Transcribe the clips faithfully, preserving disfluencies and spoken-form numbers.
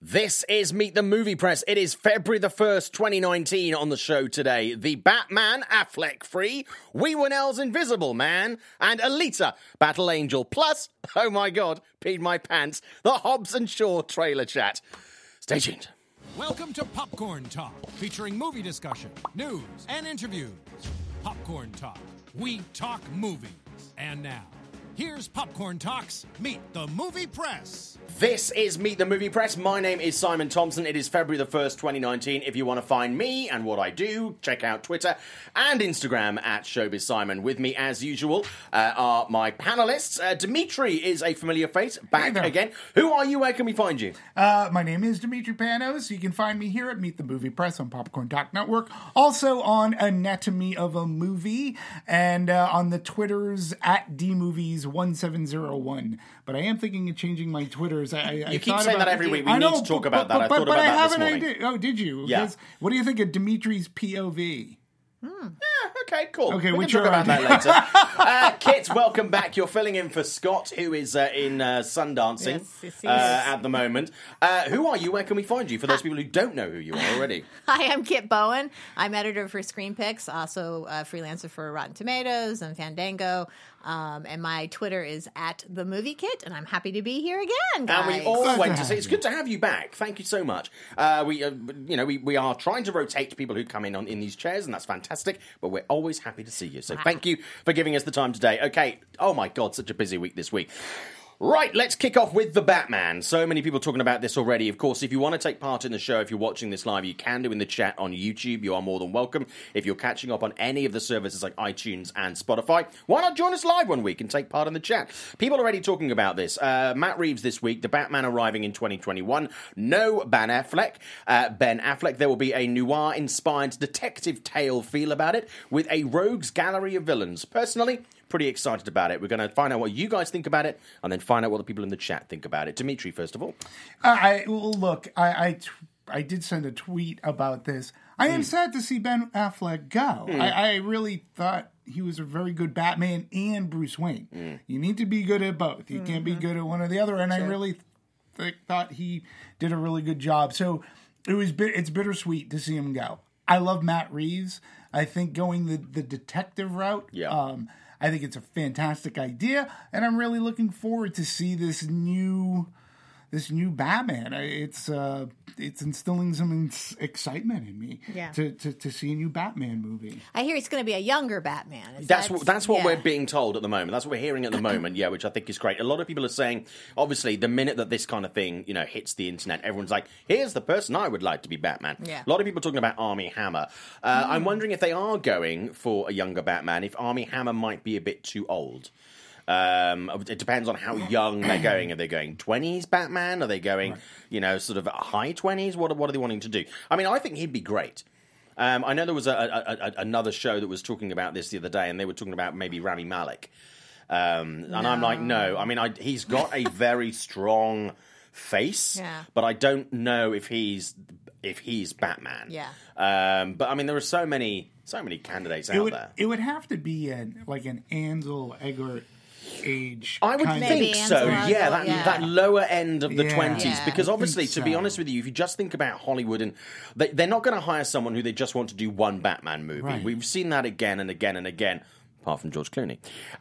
This is Meet the Movie Press. It is February the first, twenty nineteen on the show today. The Batman Affleck Free, Wee Winnell's Invisible Man, and Alita Battle Angel. Plus, oh my god, peed my pants, the Hobbs and Shaw trailer chat. Stay tuned. Welcome to Popcorn Talk, featuring movie discussion, news, and interviews. Popcorn Talk. We talk movies. And now, here's Popcorn Talk's Meet the Movie Press. This is Meet the Movie Press. My name is Simon Thompson. It is February the first, twenty nineteen. If you want to find me and what I do, check out Twitter and Instagram at Showbiz Simon. With me, as usual, uh, are my panelists. Uh, Dimitri is a familiar face, back Hey again. Who are you? Where can we find you? Uh, my name is Dimitri Panos. You can find me here at Meet the Movie Press on Popcorn Talk Network. Also on Anatomy of a Movie and uh, on the Twitters at D Movies one seven zero one. But I am thinking of changing my Twitters. I, I, You I keep saying that every week. We I need know, to talk but, about but, that. I but, thought but about I that have this an morning. idea. Oh, did you? Yeah. Because what do you think of Dimitri's P O V? Yeah, okay, cool. Okay, we what's can talk your about that later. uh, Kit, welcome back. You're filling in for Scott, who is uh, in uh, Sundancing Yes, yes, uh, yes. at the moment. Uh, who are you? Where can we find you? For those people who don't know who you are already. Hi, I'm Kit Bowen. I'm editor for Screen Picks, also a freelancer for Rotten Tomatoes and Fandango. Um, and my Twitter is at the Movie Kit, and I'm happy to be here again, guys. And we all Glad went to to see. have It's you. good to have you back. Thank you so much. Uh, we, uh, you know, we, we are trying to rotate people who come in on in these chairs, and that's fantastic. But we're always happy to see you. So thank you for giving us the time today. Okay. Oh my God, such a busy week this week. Right, let's kick off with The Batman. So many people talking about this already. Of course, if you want to take part in the show, if you're watching this live, you can do in the chat on YouTube. You are more than welcome. If you're catching up on any of the services like iTunes and Spotify, why not join us live one week and take part in the chat? People are already talking about this. Uh, Matt Reeves this week, The Batman arriving in twenty twenty-one. No Ben Affleck. Uh, Ben Affleck. There will be a noir-inspired detective tale feel about it with a rogues gallery of villains. Personally, pretty excited about it. We're going to find out what you guys think about it, and then find out what the people in the chat think about it. Dimitri, first of all. Uh, I well, look. I I, t- I did send a tweet about this. I Hmm. am sad to see Ben Affleck go. I, I really thought he was a very good Batman and Bruce Wayne. Hmm. You need to be good at both. You can't be good at one or the other. And I really th- thought he did a really good job. So it was bit, it's bittersweet to see him go. I love Matt Reeves. I think going the, the detective route. Yeah. Um, I think it's a fantastic idea, and I'm really looking forward to see this new, this new Batman. I- It's uh, it's instilling some ins- excitement in me Yeah. to, to to see a new Batman movie. I hear it's going to be a younger Batman. Is That's that- what that's what yeah. we're being told at the moment. That's what we're hearing at the moment. Yeah, which I think is great. A lot of people are saying, obviously, the minute that this kind of thing, you know, hits the internet, everyone's like, "Here's the person I would like to be Batman." Yeah. A lot of people talking about Armie Hammer. Uh, I'm wondering if they are going for a younger Batman. If Armie Hammer might be a bit too old. Um, it depends on how young they're going. Are they going twenties Batman? Are they going, you know, sort of high twenties? What what are they wanting to do? I mean, I think he'd be great. Um, I know there was a, a, a, another show that was talking about this the other day, and they were talking about maybe Rami Malek. Um, and I'm like, no. I mean, I, he's got a very strong face, Yeah. but I don't know if he's if he's Batman. Yeah. Um, but I mean, there are so many so many candidates It out would there. it would have to be an like an Ansel Egert age. I would kind of- Maybe think so. Ansel Yeah, Elgort, that yeah. that lower end of the Yeah. twenties, Yeah. because I obviously, think to be so. honest with you, if you just think about Hollywood, and they, they're not going to hire someone who they just want to do one Batman movie. Right. We've seen that again and again and again, apart from George Clooney.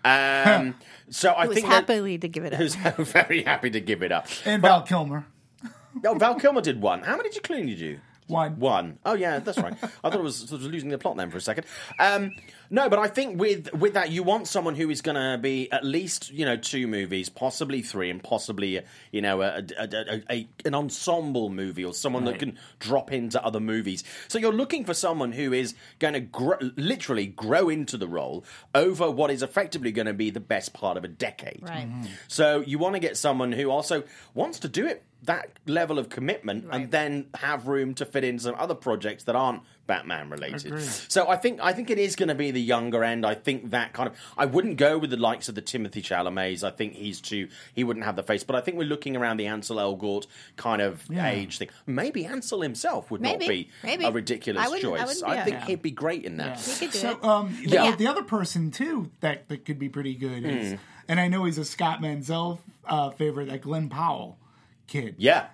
Um, so I He was think that- happily to give it up. who's very happy to give it up. and But- Val Kilmer. Oh, Val Kilmer did one. How many did Clooney do? One. One. Oh, yeah, that's right. I thought it was, I was losing the plot then for a second. Um, no, but I think with with that, you want someone who is going to be at least, you know, two movies, possibly three, and possibly, you know, a, a, a, a an ensemble movie, or someone that can drop into other movies. So you're looking for someone who is going to grow, literally grow into the role over what is effectively going to be the best part of a decade. Right. Mhm. So you want to get someone who also wants to do it that level of commitment, Right. and then have room to fit in some other projects that aren't Batman related. Agreed. So I think I think it is going to be the younger end. I think that kind of I wouldn't go with the likes of the Timothy Chalamet's. I think he's too he wouldn't have the face. But I think we're looking around the Ansel Elgort kind of Yeah. age thing. Maybe Ansel himself would Maybe. not be Maybe. a ridiculous I wouldn't- I choice. wouldn't- I, yeah. think Yeah. he'd be great in that. He could do So, it. um, Yeah. the, the other person too that, that could be pretty good is, Hmm. and I know he's a Scott Manzel uh, favorite, that Glenn Powell kid. Yeah.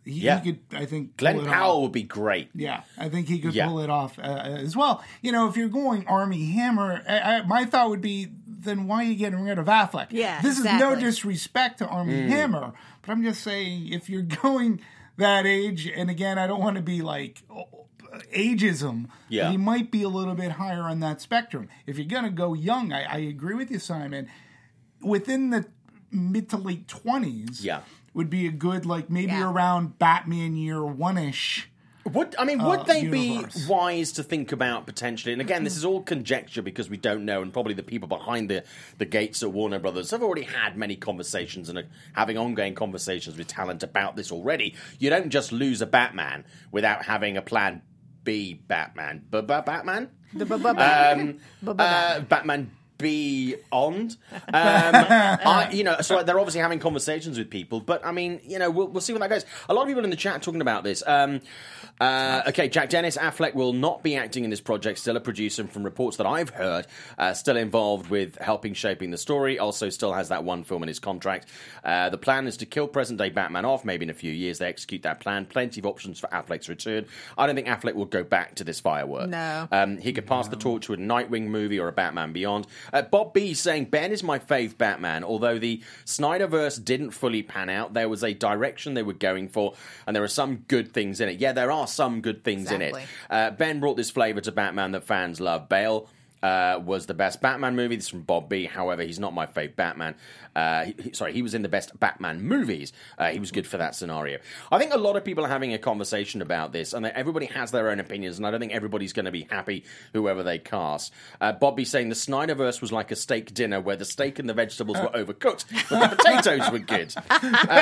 he, Yeah. he could, I think, Glenn pull it Powell off. would be great. Yeah, I think he could Yeah. pull it off uh, as well. You know, if you're going Army Hammer, I, I, my thought would be, then why are you getting rid of Affleck? Yeah, this is no exactly. disrespect to Army Mm. Hammer, but I'm just saying, if you're going that age, and again, I don't want to be like ageism, Yeah. but he might be a little bit higher on that spectrum. If you're going to go young, I, I agree with you, Simon. Within the mid to late twenties, Yeah. would be a good, like maybe Yeah. around Batman year one-ish. Would I mean? Would Uh, they universe. be wise to think about potentially? And again, this is all conjecture because we don't know, and probably the people behind the, the gates at Warner Brothers have already had many conversations and are having ongoing conversations with talent about this already. You don't just lose a Batman without having a plan B Batman. Batman? Um, uh, Batman Beyond. Um, I, you know, so they're obviously having conversations with people, but I mean, you know, we'll, we'll see where that goes. A lot of people in the chat talking about this. Um, uh, okay, Jack Dennis, Affleck will not be acting in this project. Still a producer, and from reports that I've heard, uh, still involved with helping shaping the story. Also, still has that one film in his contract. Uh, the plan is to kill present-day Batman off. Maybe in a few years they execute that plan. Plenty of options for Affleck's return. I don't think Affleck will go back to this firework. No. Um, he could pass the torch to a Nightwing movie or a Batman Beyond. Uh, Bob B saying, Ben is my fave Batman. Although the Snyderverse didn't fully pan out, there was a direction they were going for, and there are some good things in it. Yeah, there are some good things Exactly. in it. Uh, Ben brought this flavour to Batman that fans love. Bale uh, was the best Batman movie. This is from Bob B. However, he's not my fave Batman. Uh, he, he- sorry, he was in the best Batman movies. Uh, he was good for that scenario. I think a lot of people are having a conversation about this, and that everybody has their own opinions, and I don't think everybody's going to be happy whoever they cast. Uh, Bobby saying the Snyderverse was like a steak dinner where the steak and the vegetables were overcooked, but the potatoes were good. Uh,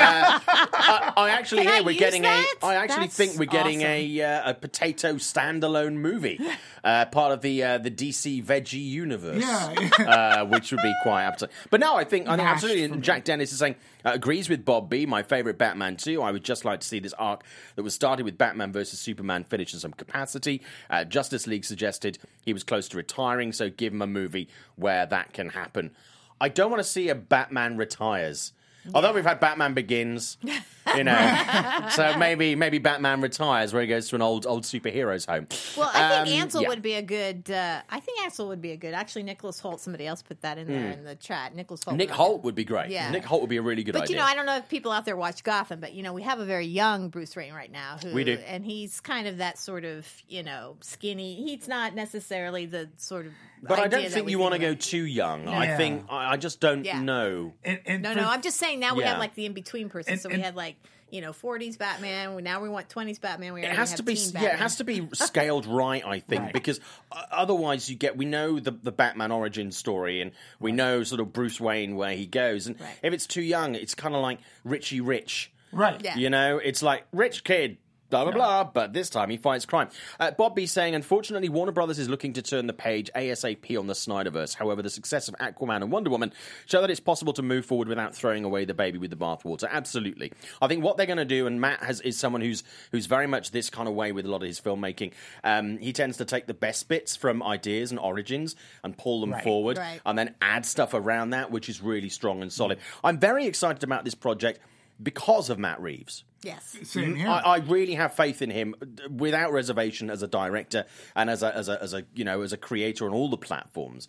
I, I actually Can I hear we're use getting that? a. I actually That's think we're getting awesome. a uh, a potato standalone movie, uh, part of the uh, the D C veggie universe, Yeah. uh, which would be quite appetizing. But no, I think I think Mashed absolutely. for And me. Jack Dennis is saying uh, agrees with Bob B. My favorite Batman too. I would just like to see this arc that was started with Batman versus Superman finish in some capacity. Uh, Justice League suggested he was close to retiring, so give him a movie where that can happen. I don't want to see a Batman retires. Although we've had Batman Begins, you know, so maybe maybe Batman retires where he goes to an old old superhero's home. Well, I think Um, Ansel yeah. would be a good. Uh, I think Ansel would be a good. Actually, Nicholas Holt. Somebody else put that in there in the chat. Nicholas Holt. Hmm. Nick would- Holt would be great. Yeah. Nick Holt would be a really good But idea. you know, I don't know if people out there watch Gotham, but you know, we have a very young Bruce Wayne right now. Who, We do. and he's kind of that sort of you know skinny. He's not necessarily the sort of. but I idea don't that think we you want to go about. too young. I Yeah. think I, I just don't Yeah. know. And, and No, for- no, I'm just saying now we Yeah. have like the in between person. And- so we and- had like you know forties Batman. We- Now we want twenties Batman. We It already has have to be, teen yeah, it Batman. has to be scaled right, I think, Right. because uh, otherwise you get. We know the the Batman origin story, and we know sort of Bruce Wayne where he goes, and Right. if it's too young, it's kind of like Richie Rich. right. Yeah. You know, it's like rich kid. Blah, blah, blah, but this time he fights crime. Uh, Bob B saying, unfortunately, Warner Brothers is looking to turn the page ASAP on the Snyderverse. However, the success of Aquaman and Wonder Woman show that it's possible to move forward without throwing away the baby with the bathwater. Absolutely. I think what they're going to do, and Matt has, is someone who's who's very much this kind of way with a lot of his filmmaking. Um, he tends to take the best bits from ideas and origins and pull them Right. forward, Right. and then add stuff around that, which is really strong and solid. I'm very excited about this project because of Matt Reeves. Yes. Same here. I, I really have faith in him uh, without reservation as a director and as a as a as a you know as a creator on all the platforms.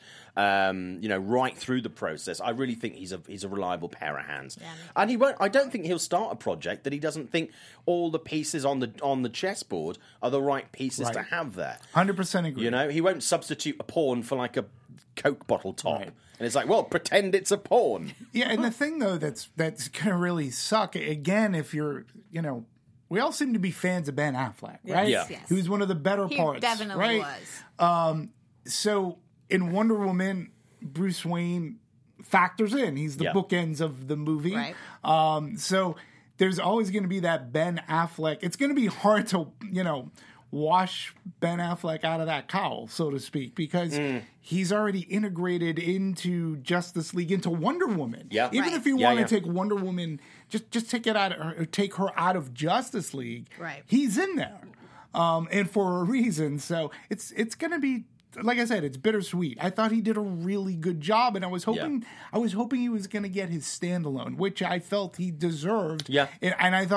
Um, you know, right through the process, I really think he's a he's a reliable pair of hands. Yeah. And he won't. I don't think he'll start a project that he doesn't think all the pieces on the on the chessboard are the right pieces Right. to have there. one hundred percent agree. You know, he won't substitute a pawn for like a Coke bottle top. Right. And it's like, well, pretend it's a pawn. Yeah, and the thing though that's that's gonna really suck again if you're you know we all seem to be fans of Ben Affleck, right? Yeah. Yes. Who's one of the better He parts, definitely right? was. So in Wonder Woman, Bruce Wayne factors in. He's the Yeah. bookends of the movie. Right. Um, so there's always going to be that Ben Affleck. It's going to be hard to, you know, wash Ben Affleck out of that cowl, so to speak, because Mm. he's already integrated into Justice League, into Wonder Woman. Yeah. Even Right. if you Yeah, want to yeah. take Wonder Woman, just just take it out of, or take her out of Justice League. Right. He's in there, um, and for a reason. So it's it's going to be. Like I said, it's bittersweet. I thought he did a really good job, and I was hoping I was hoping he was going to get his standalone, which I felt he deserved. Yeah. and, and I thought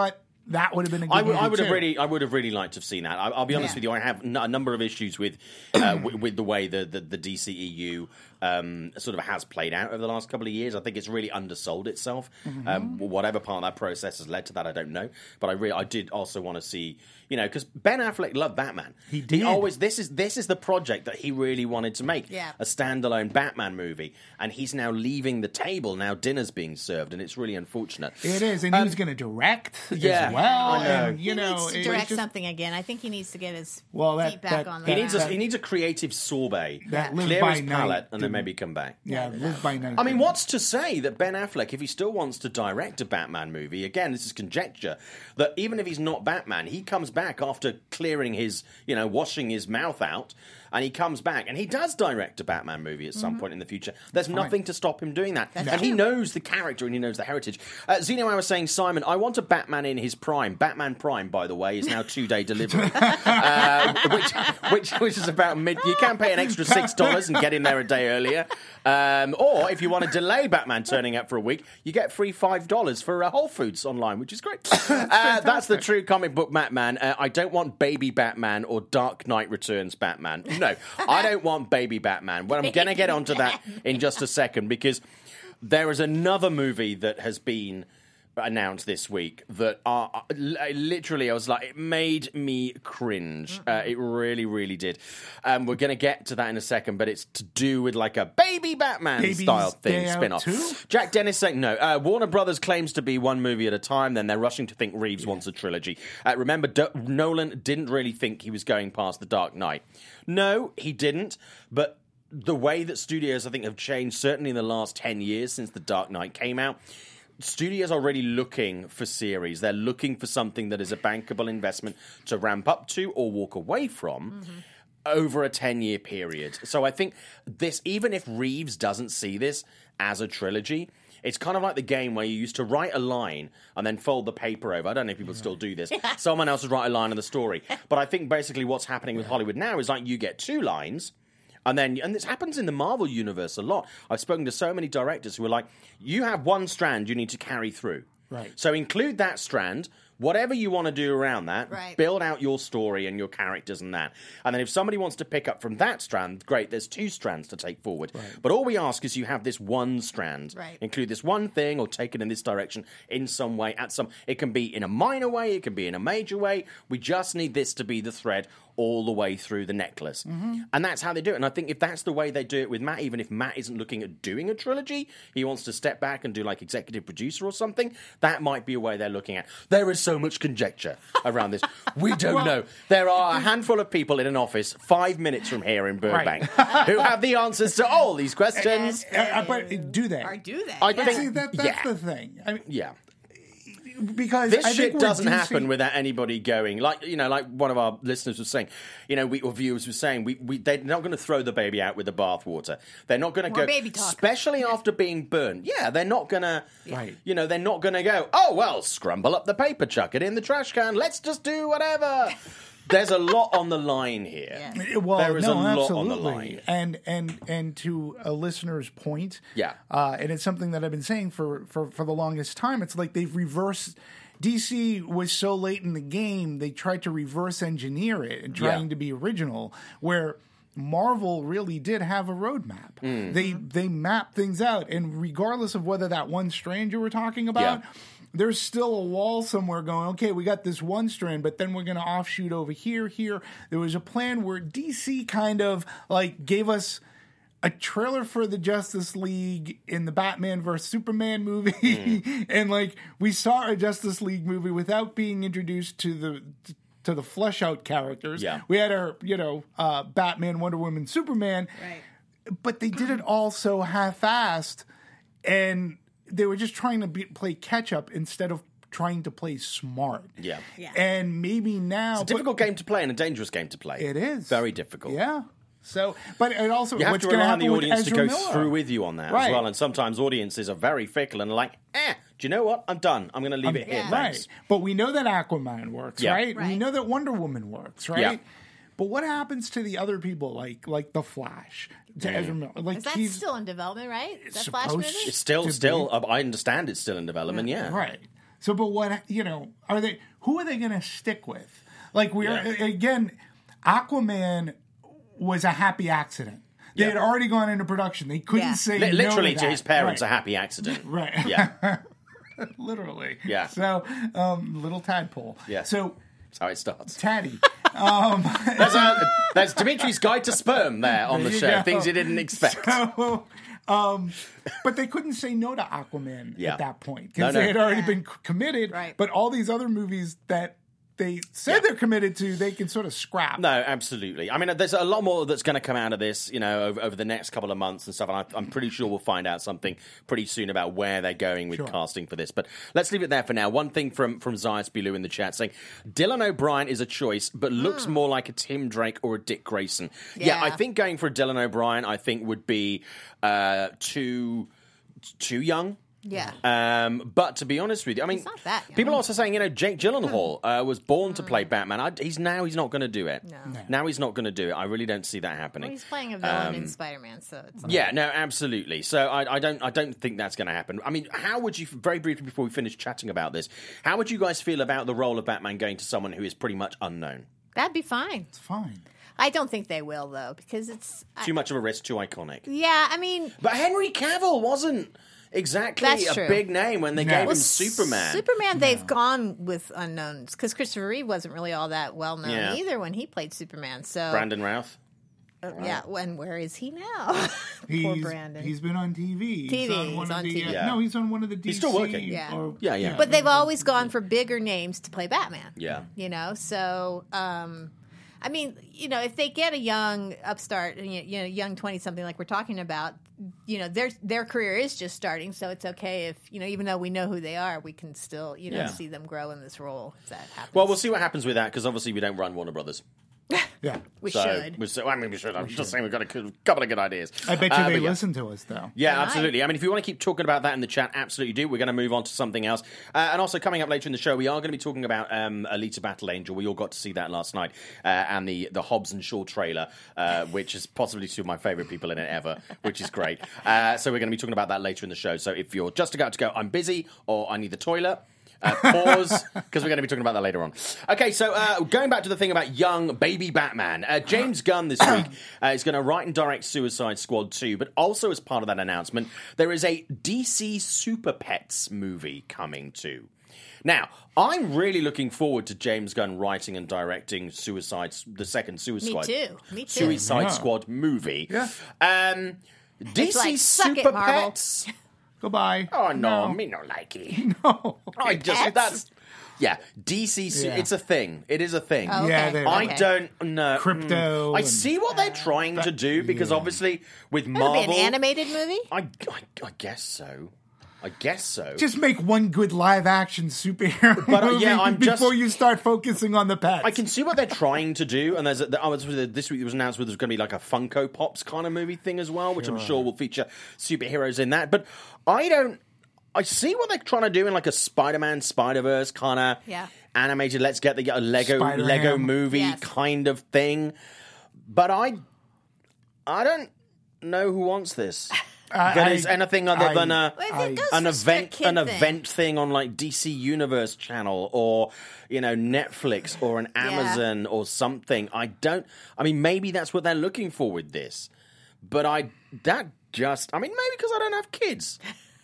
that would have been a good I would, movie I would have too. really, I would have really liked to have seen that. I, I'll be honest Yeah. with you. I have n- a number of issues with uh, with, with the way the the, the D C E U um, sort of has played out over the last couple of years. I think it's really undersold itself. Mm-hmm. Um, whatever part of that process has led to that, I don't know. But I really, I did also want to see, you know, because Ben Affleck loved Batman. He did. He always this is this is the project that he really wanted to make. Yeah. A standalone Batman movie, and he's now leaving the table. Now dinner's being served, and it's really unfortunate. It is, and he was going to direct yeah, as well. I know. And, you he know, needs to it- direct it's just- something again. I think he needs to get his Well, that- feet back that- on that- the He needs a that- he needs a creative sorbet. That live Clear by his night palate, and then didn't- maybe come back. Yeah, live by night. I mean, what's to say that Ben Affleck, if he still wants to direct a Batman movie, again, this is conjecture, that even if he's not Batman, he comes back after clearing his, you know, washing his mouth out, and he comes back, and he does direct a Batman movie at some point in the future. There's nothing to stop him doing that. That's and he true. knows the character, and he knows the heritage. Uh, Zeno, I was saying, Simon, I want a Batman in his prime. Batman Prime, by the way, is now two-day delivery, uh, which, which, which is about mid... You can pay an extra six dollars and get in there a day earlier. Um, or if you want to delay Batman turning up for a week, you get free five dollars for uh, Whole Foods online, which is great. uh, that's the true comic book Batman. Uh, I don't want Baby Batman or Dark Knight Returns Batman. No, I don't want Baby Batman. Well, I'm going to get onto that in just a second, because there is another movie that has been announced this week that are uh, literally, I was like, it made me cringe. Uh, it really, really did. Um, we're going to get to that in a second, but it's to do with like a Baby Batman Baby's style thing, Day Out spin off. too? Jack Dennis saying no. Uh, Warner Brothers claims to be one movie at a time, then they're rushing to think Reeves wants a trilogy. Uh, remember, D- Nolan didn't really think he was going past The Dark Knight. No, he didn't, but the way that studios, I think, have changed, certainly in the last ten years since The Dark Knight came out, studios are already looking for series. They're looking for something that is a bankable investment to ramp up to or walk away from mm-hmm. over a ten-year period. So I think this, even if Reeves doesn't see this as a trilogy, it's kind of like the game where you used to write a line and then fold the paper over. I don't know if people still do this. Someone else would write a line of the story. But I think basically what's happening with Hollywood now is like you get two lines, and then, and this happens in the Marvel universe a lot. I've spoken to so many directors who are like, you have one strand you need to carry through. Right. So include that strand, whatever you want to do around that, right. build out your story and your characters and that. And then if somebody wants to pick up from that strand, great, there's two strands to take forward. Right. But all we ask is you have this one strand. Right. Include this one thing or take it in this direction in some way, at some, it can be in a minor way, it can be in a major way. We just need this to be the thread all the way through the necklace. Mm-hmm. And that's how they do it. And I think if that's the way they do it with Matt, even if Matt isn't looking at doing a trilogy, he wants to step back and do like executive producer or something, that might be a way they're looking at. There is so much conjecture around this. We don't well, know. There are a handful of people in an office five minutes from here in Burbank right. who have the answers to all these questions. Uh, uh, but do they? Or do they? I yeah. think See, that, that's yeah. the thing. I mean, yeah. Because this I shit think doesn't D C happen without anybody going, like, you know, like one of our listeners was saying, you know, we, or viewers were saying, we, we they're not going to throw the baby out with the bathwater. They're not going to go, baby talk. especially after being burned. Yeah, they're not going to, Right. you know, they're not going to go, oh, well, scrumble up the paper, chuck it in the trash can, let's just do whatever. There's a lot on the line here. Yeah. Well, there is no, a lot absolutely. on the line. And and and to a listener's point, Yeah. uh, and it's something that I've been saying for, for, for the longest time. It's like they've reversed. D C was so late in the game, they tried to reverse engineer it and trying Yeah. to be original, where Marvel really did have a roadmap. Mm. They they mapped things out, and regardless of whether that one strand you were talking about. Yeah. There's still a wall somewhere going, okay, we got this one strand, but then we're going to offshoot over here, here. There was a plan where D C kind of like gave us a trailer for the Justice League in the Batman versus Superman movie. Mm. And like we saw a Justice League movie without being introduced to the to the flesh out characters. Yeah. We had our, you know, uh, Batman, Wonder Woman, Superman. Right. But they did it all so half-assed, and they were just trying to be, play catch-up instead of trying to play smart. Yeah. Yeah. And maybe now... It's a difficult game to play and a dangerous game to play. It is. Very difficult. Yeah. So, but it also... You have what's to gonna rely on the happen with audience to Ezra go Miller? through with you on that Right. as well. And sometimes audiences are very fickle and are like, eh, do you know what? I'm done. I'm going to leave it here. yeah. Thanks. Right. But we know that Aquaman works, Yeah. right? We Right. know that Wonder Woman works, right? Yeah. But what happens to the other people, like like the Flash, to Mm. Ezra Miller? Like Is that he's still in development, right? That supposed Flash movie? to It's still, To still. uh, I understand it's still in development. Yeah. right. So, but what, you know, are they, who are they going to stick with? Like, we are, Yeah. again, Aquaman was a happy accident. They Yeah. had already gone into production. They couldn't Yeah. say Li- no literally to, to that. his parents, Right. a happy accident. Right. Yeah. Literally. Yeah. So, um, little tadpole. Yeah. So, That's how it starts. Taddy. There's, a, there's Dimitri's Guide to Sperm there on There the you show. go. Things you didn't expect. So, um, but they couldn't say no to Aquaman Yeah. at that point No, because no. they had already Yeah. been c- committed. Right. But all these other movies that they said Yeah. they're committed to, they can sort of scrap. No, absolutely. I mean, there's a lot more that's going to come out of this, you know, over, over the next couple of months and stuff. And I, I'm pretty sure we'll find out something pretty soon about where they're going with Sure. casting for this. But let's leave it there for now. One thing from from Zayas Bilou in the chat saying Dylan O'Brien is a choice, but looks more like a Tim Drake or a Dick Grayson. Yeah, Yeah. I think going for a Dylan O'Brien, I think would be uh, too too young. Yeah. Um, but to be honest with you, I mean, He's not that young. people are also saying, you know, Jake Gyllenhaal uh, was born to play Batman. I, he's now he's not going to do it. No. Now he's not going to do it. I really don't see that Well, happening. he's playing a villain in Spider-Man, so it's Yeah, no, absolutely. So I, I don't, I don't think that's going to happen. I mean, how would you, very briefly before we finish chatting about this, how would you guys feel about the role of Batman going to someone who is pretty much unknown? that'd be fine. It's fine. I don't think they will though, because it's I- Too much of a risk, too iconic. yeah. I mean, But Henry Cavill wasn't exactly That's a true. big name when they No. gave Well, him Superman. Superman, they've gone with unknowns because Christopher Reeve wasn't really all that well known Yeah. either when he played Superman. So Brandon Routh. uh, yeah, when where is he now? Poor He's, Brandon. he's been on T V. T V, He's on one he's of on the, T V. uh, Yeah. No, he's on one of the D C. He's still working. Yeah. or- Yeah, yeah. But they've always gone for bigger names to play Batman. Yeah. You know, so um, I mean, you know, if they get a young upstart, you know, young twenty something like we're talking about, you know, their their career is just starting, so it's okay if you know, even though we know who they are, we can still you know Yeah. see them grow in this role if that happens. Well, we'll see what happens with that because obviously we don't run Warner Brothers. Yeah. we so, should. we- so- I mean, we should. I'm just saying we've got a cou- couple of good ideas. I bet you Uh, they but yeah. listen to us, though. Yeah, They might. absolutely. I mean, if you want to keep talking about that in the chat, absolutely do. We're going to move on to something else. Uh, and also, coming up later in the show, we are going to be talking about um, Alita Battle Angel. We all got to see that last night. Uh, and the, the Hobbs and Shaw trailer, uh, which is possibly two of my favourite people in it ever, which is great. Uh, so we're going to be talking about that later in the show. So if you're just about to go, I'm busy, or I need the toilet, Uh, pause, because we're going to be talking about that later on. Okay, so uh, going back to the thing about young baby Batman, uh, James Gunn this week uh, is going to write and direct Suicide Squad two, but also as part of that announcement, there is a D C Super Pets movie coming too. Now, I'm really looking forward to James Gunn writing and directing Suicide, the second Suicide, too. Me too. Suicide Yeah. Squad movie. Yeah. Um, D C like, suck it, Super Marvel. Pets. Goodbye. Oh no, No. me no like it. No. I just Pets? that's yeah. D C, su- Yeah. it's a thing. It is a thing. Oh, Yeah, okay. they- I okay. don't know. Crypto I and- see what they're trying to do because obviously with It'll Marvel, be an animated movie. I, I I guess so. I guess so. Just make one good live action superhero But, uh, movie yeah, I'm just- before you start focusing on the pets. I can see what they're trying to do, and there's a, I was this week it was announced that there's going to be like a Funko Pops kind of movie thing as well, which I'm sure will feature superheroes in that. But I don't. I see what they're trying to do in like a Spider-Man, Spider-Verse kind of Yeah. animated. Let's get the uh, Lego Spider-Ham. Lego movie Yes. kind of thing. But I, I don't know who wants this. I- that I- is anything other I- than a Well, if I- it goes an for straight event kid an thing. event thing on like D C Universe channel or you know Netflix or an Amazon or something. I don't I mean maybe that's what they're looking for with this. But I that just I mean maybe because I don't have kids.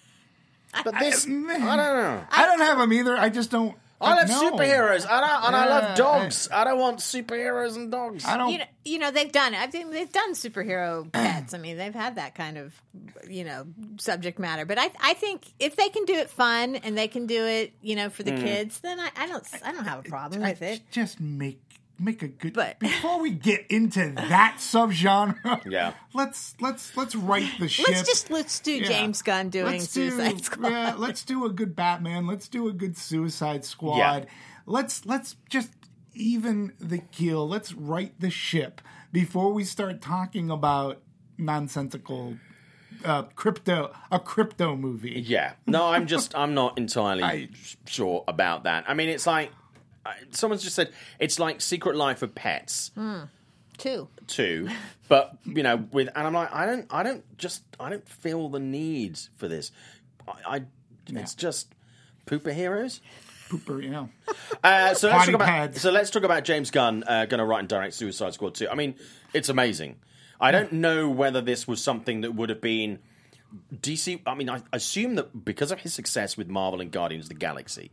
But this I, don't know. I don't have them either. I just don't. I love no. superheroes. I don't, and I Yeah, love dogs. I don't want superheroes and dogs. I don't. You know, you know they've done it. I think they've done superhero pets. I mean, they've had that kind of, you know, subject matter. But I, I think if they can do it fun and they can do it, you know, for the Mm. kids, then I, I don't, I don't have a problem with it. Just make make a good. But- before we get into that subgenre, Yeah. let's let's let's write the ship. Let's just let's do Yeah. James Gunn doing Let's do- Suicide Squad. Yeah, let's do a good Batman. Let's do a good Suicide Squad. Yeah. Let's let's just even the keel. Let's right the ship before we start talking about nonsensical uh, crypto a crypto movie. Yeah. No, I'm just, I'm not entirely I- sure about that. I mean, it's like, uh, someone's just said, it's like Secret Life of Pets Two. too. But, you know, with, and I'm like, I don't, I don't just, I don't feel the need for this. I, I it's just, Pooper heroes. Pooper, yeah. Uh, so let's Potty talk about pads. so let's talk about James Gunn uh, going to write and direct Suicide Squad two. I mean, it's amazing. I don't know whether this was something that would have been D C. I mean, I assume that because of his success with Marvel and Guardians of the Galaxy,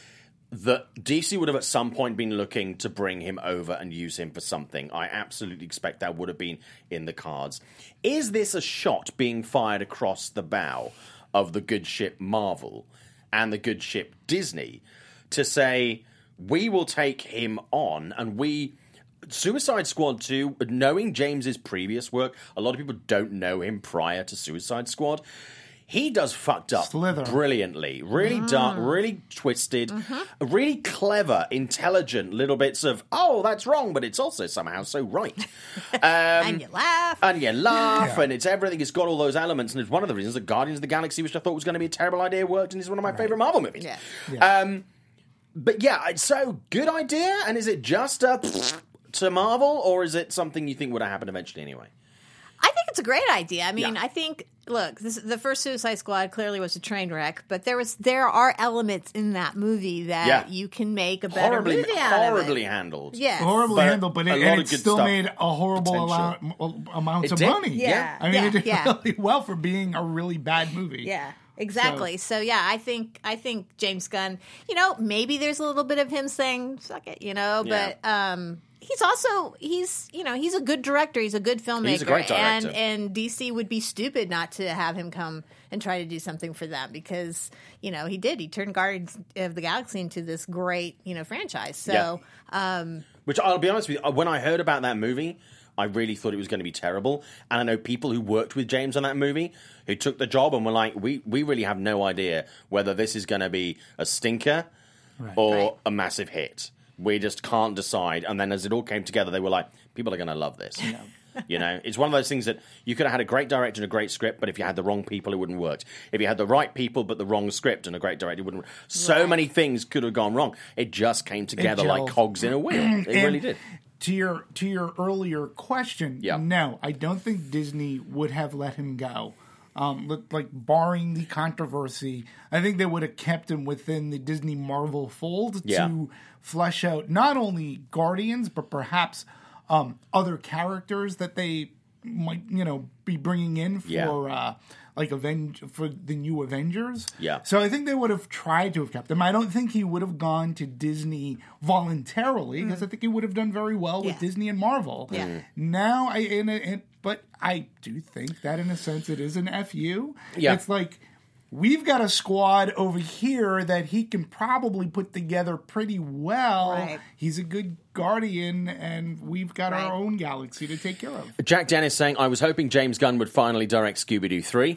that D C would have at some point been looking to bring him over and use him for something. I absolutely expect that would have been in the cards. Is this a shot being fired across the bow of the good ship Marvel and the good ship Disney to say, we will take him on and we... Suicide Squad two, knowing James's previous work, a lot of people don't know him prior to Suicide Squad. He does fucked up Slither. brilliantly. Really mm. dark, really twisted, mm-hmm. really clever, intelligent little bits of, oh, that's wrong, but it's also somehow so right. Um, and you laugh. And you laugh, Yeah. and it's everything. It's got all those elements, and it's one of the reasons that Guardians of the Galaxy, which I thought was going to be a terrible idea, worked, and is one of my right. favourite Marvel movies. Yeah. Yeah. Um, but yeah, it's so good idea, and is it just a to Marvel, or is it something you think would have happened eventually anyway? I think it's a great idea. I mean, Yeah. I think look, this, the first Suicide Squad clearly was a train wreck, but there was there are elements in that movie that Yeah. you can make a better Horribly, movie out horribly of it. handled. Yes. Horribly But handled, but a it, lot and of it good still stuff, made a horrible potential. amount, amounts It of did, money. yeah. I mean, Yeah, it did yeah. really well for being a really bad movie. Yeah, exactly. So, yeah, I think I think James Gunn, you know, maybe there's a little bit of him saying "suck it," you know, Yeah. but um, he's also he's you know he's a good director, he's a good filmmaker, He's a great and director. and D C would be stupid not to have him come and try to do something for them because you know he did he turned Guardians of the Galaxy into this great you know franchise. So. Um, Which, I'll be honest with you, when I heard about that movie, I really thought it was going to be terrible. And I know people who worked with James on that movie who took the job and were like, we, we really have no idea whether this is going to be a stinker Right. or Right. a massive hit. We just can't decide. And then as it all came together, they were like, people are going to love this. You know, it's one of those things that you could have had a great director and a great script, but if you had the wrong people, it wouldn't work. If you had the right people but the wrong script and a great director, it wouldn't work. So Right. many things could have gone wrong. It just came together like gelled. cogs in a wheel. It And really did. To your to your earlier question, Yeah. no, I don't think Disney would have let him go. Um, li- like barring the controversy, I think they would have kept him within the Disney Marvel fold Yeah. to flesh out not only Guardians but perhaps um, other characters that they might you know be bringing in for Yeah. uh, like Avenge for the new Avengers. Yeah. So I think they would have tried to have kept him. I don't think he would have gone to Disney voluntarily because I think he would have done very well with Yeah. Disney and Marvel. Yeah. Mm. Now I in a, in, but I do think that in a sense it is an F U. Yeah. It's like we've got a squad over here that he can probably put together pretty well. Right. He's a good guardian, and we've got Right. our own galaxy to take care of. Jack Dennis saying, I was hoping James Gunn would finally direct Scooby-Doo three.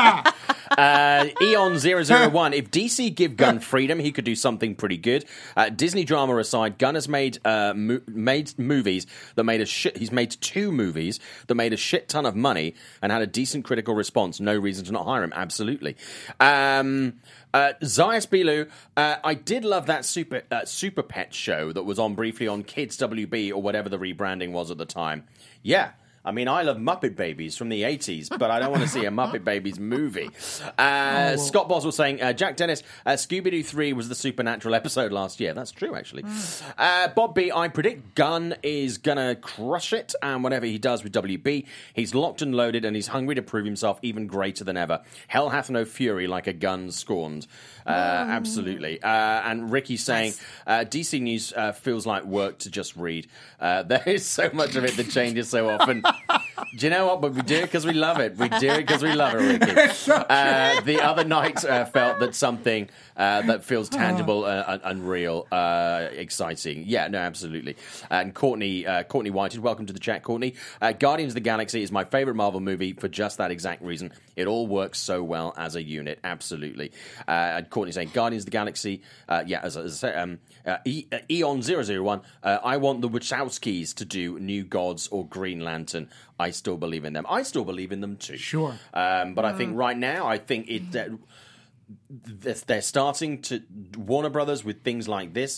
uh, Eon zero zero one, if D C give Gunn freedom, he could do something pretty good. Uh, Disney drama aside, Gunn has made uh, mo- made movies that made a shit. He's made two movies that made a shit ton of money and had a decent critical response. No reason to not hire him. Absolutely. Um, uh, Zayas Bilu, uh, I did love that Super uh, Super Pet show that was on briefly on Kids W B or whatever the rebranding was at the time. Yeah. I mean, I love Muppet Babies from the eighties, but I don't want to see a Muppet Babies movie. Uh, Oh. Scott Boswell saying, uh, Jack Dennis, uh, Scooby-Doo three was the Supernatural episode last year. That's true, actually. Mm. Uh, Bob B, I predict Gunn is going to crush it, and whatever he does with W B, he's locked and loaded, and he's hungry to prove himself even greater than ever. Hell hath no fury like a gun scorned. Uh, absolutely. Uh, and Ricky saying, uh, D C News uh, feels like work to just read. Uh, there is so much of it that changes so often. Do you know what? But we do it because we love it. We do it because we love it, Ricky. Uh, the other night uh, felt that something uh, that feels tangible, uh, unreal, uh, exciting. Yeah, no, absolutely. And Courtney, uh, Courtney Whited, welcome to the chat, Courtney. Uh, Guardians of the Galaxy is my favorite Marvel movie for just that exact reason. It all works so well as a unit. Absolutely. Uh, and Courtney saying Guardians of the Galaxy. Uh, yeah, as, as I say, um, uh, e- uh, Eon zero zero one. Uh, I want the Wachowskis to do New Gods or Green Lantern. I still believe in them. I still believe in them too. Sure. Um, but I think right now, I think it uh, they're starting to Warner Brothers with things like this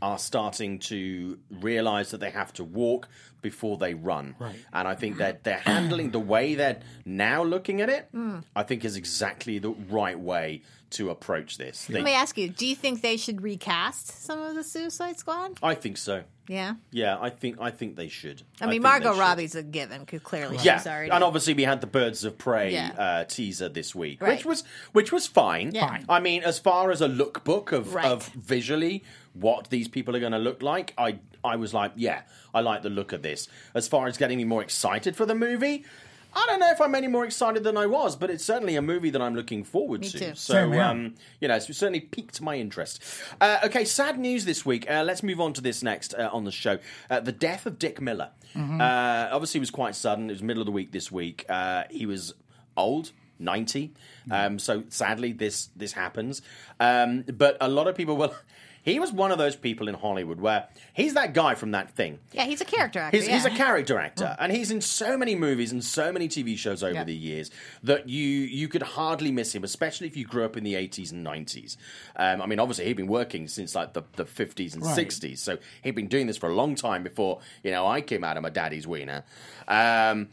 are starting to realize that they have to walk before they run. Right. And I think that they're handling the way they're now looking at it, mm. I think is exactly the right way to approach this. Let they, me ask you, do you think they should recast some of the Suicide Squad? I think so. Yeah? Yeah, I think I think they should. I mean, I think Margot they Robbie's a given, because clearly yeah. she's already... And obviously we had the Birds of Prey Yeah. uh, teaser this week, Right. which was which was fine. Yeah. Fine. I mean, as far as a lookbook of, Right. of visually what these people are going to look like, I I was like, yeah, I like the look of this. As far as getting me more excited for the movie, I don't know if I'm any more excited than I was, but it's certainly a movie that I'm looking forward Me to. too. So, Same here. um, you know, it's certainly piqued my interest. Uh, okay, sad news this week. Uh, let's move on to this next uh, on the show. Uh, the death of Dick Miller. Mm-hmm. Uh, obviously, it was quite sudden. It was middle of the week this week. Uh, he was old. ninety. Um, so sadly, this this happens. Um, but a lot of people will. He was one of those people in Hollywood where he's that guy from that thing. Yeah, he's a character actor. He's, yeah. he's a character actor, and he's in so many movies and so many T V shows over Yeah. the years that you you could hardly miss him, especially if you grew up in the eighties and nineties. Um, I mean, obviously, he'd been working since like the, the fifties and Right. sixties, so he'd been doing this for a long time before, you know, I came out of my daddy's wiener. Um,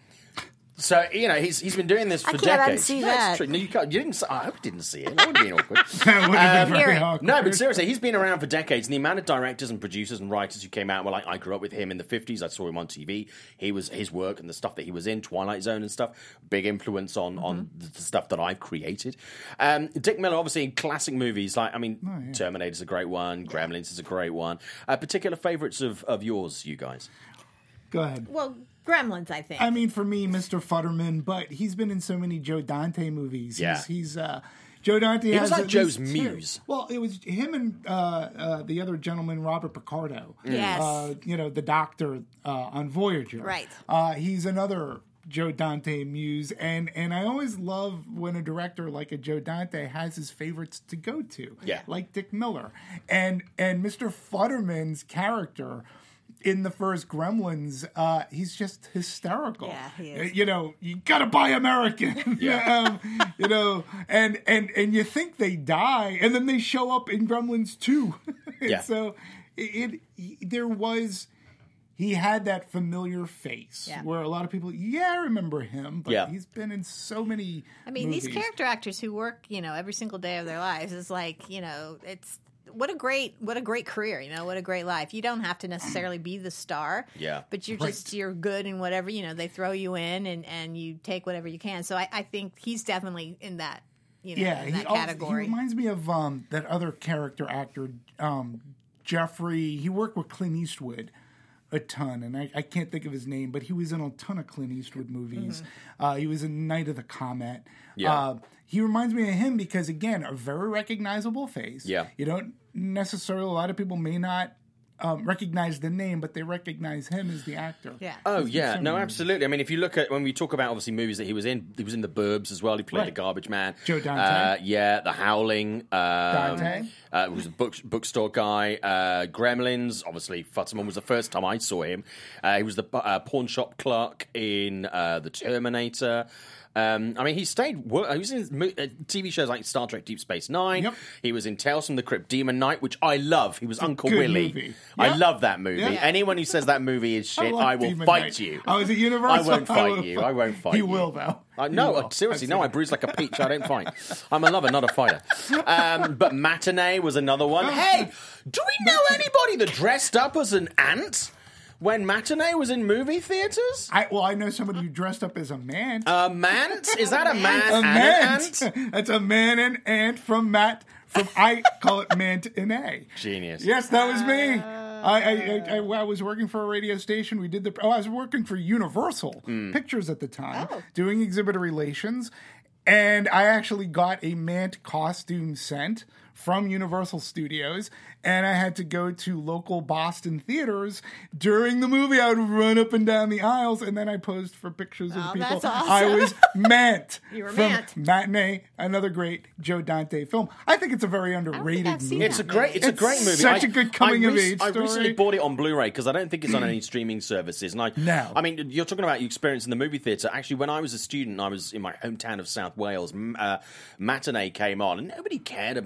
So, you know, he's he's been doing this for I can't decades. unsee No, it's that. true. No, you can't. You didn't. see- I hope you didn't see it. That would have been awkward. That would have Um, been very hear it. awkward. No, but seriously, he's been around for decades, and the amount of directors and producers and writers who came out were like, I grew up with him in the fifties. I saw him on T V. He was his work and the stuff that he was in, Twilight Zone and stuff, big influence on Mm-hmm. on the stuff that I've created. Um, Dick Miller, obviously, in classic movies like, I mean, Oh, yeah. Terminator's a great one, Gremlins is a great one. Uh, particular favorites of of yours, you guys? Go ahead. Well, Gremlins, I think. I mean, for me, Mister Futterman, but he's been in so many Joe Dante movies. Yeah. He's, he's uh, Joe Dante. He has was like at Joe's least two. muse. Well, it was him and uh, uh, the other gentleman, Robert Picardo. Yes. Uh, you know, the doctor uh, on Voyager. Right. Uh, he's another Joe Dante muse, and and I always love when a director like a Joe Dante has his favorites to go to. Yeah. Like Dick Miller, and and Mister Futterman's character in the first Gremlins, uh, he's just hysterical. Yeah, he is. You know, you gotta buy American. Yeah. um, you know, and and and you think they die, and then they show up in Gremlins two. And Yeah. So it, it there was. He had that familiar face Yeah. where a lot of people, yeah, I remember him, but Yeah. he's been in so many. I mean, movies. these character actors who work, you know, every single day of their lives is like, you know, it's what a great, what a great career, you know, what a great life. You don't have to necessarily be the star, Yeah. but you're Right. just you're good in whatever, you know, they throw you in and and you take whatever you can. So I, I think he's definitely in that, you know, Yeah, in he, that also- category. he reminds me of um, that other character actor, um, Jeffrey. He worked with Clint Eastwood a ton, and I, I can't think of his name, but he was in a ton of Clint Eastwood movies. Mm-hmm. Uh, he was in Night of the Comet. Yeah. Uh, he reminds me of him because, again, a very recognizable face. Yeah. You don't necessarily, a lot of people may not um, recognize the name, but they recognize him as the actor. yeah. Oh He's in yeah, so no, many absolutely. I mean, if you look at when we talk about obviously movies that he was in, he was in The Burbs as well. He played Right. a garbage man. Joe Dante. Uh, yeah, The Howling. Um, Dante. Uh, he was a book, bookstore guy. Uh, Gremlins. Obviously, Futterman was the first time I saw him. Uh, he was the uh, pawn shop clerk in uh, The Terminator. Um, I mean, he stayed. He was in mo- uh, T V shows like Star Trek: Deep Space Nine. Yep. He was in Tales from the Crypt, Demon Knight, which I love. He was Uncle good Willie. movie. I Yeah. love that movie. Yeah. Anyone who says that movie is shit, love I, will Demon fight Knight. you. I was at Universal. I won't fight will you. I won't fight he you. He will, though. I, He no, will. seriously, I've no. seen I it. bruise like a peach. I don't fight. I'm a lover, not a fighter. Um, but Matinee was another one. Oh. Hey, do we know anybody that dressed up as an ant when Matinee was in movie theaters? I, well, I know somebody who dressed up as a man. A mant? Is that a man a and man. an ant? That's a man and ant from Matt. From I call it Mant and A. Genius. Yes, that was me. I, I, I, I was working for a radio station. We did the. Oh, I was working for Universal Pictures at the time, Oh. doing exhibitor relations, and I actually got a Mant costume sent from Universal Studios, and I had to go to local Boston theaters during the movie. I would run up and down the aisles, and then I posed for pictures of Oh, people. that's awesome. I was Mant. You were from Mant. Matinee, another great Joe Dante film. I think it's a very underrated I've seen movie. It's a great, it's, a It's great movie. such I- a good coming I of rec- age I story. recently bought it on Blu-ray because I don't think it's on any streaming services. And I, No. I mean, you're talking about your experience in the movie theater. Actually, when I was a student, I was in my hometown of South Wales. m- Uh, Matinee came on, and nobody cared about the movie.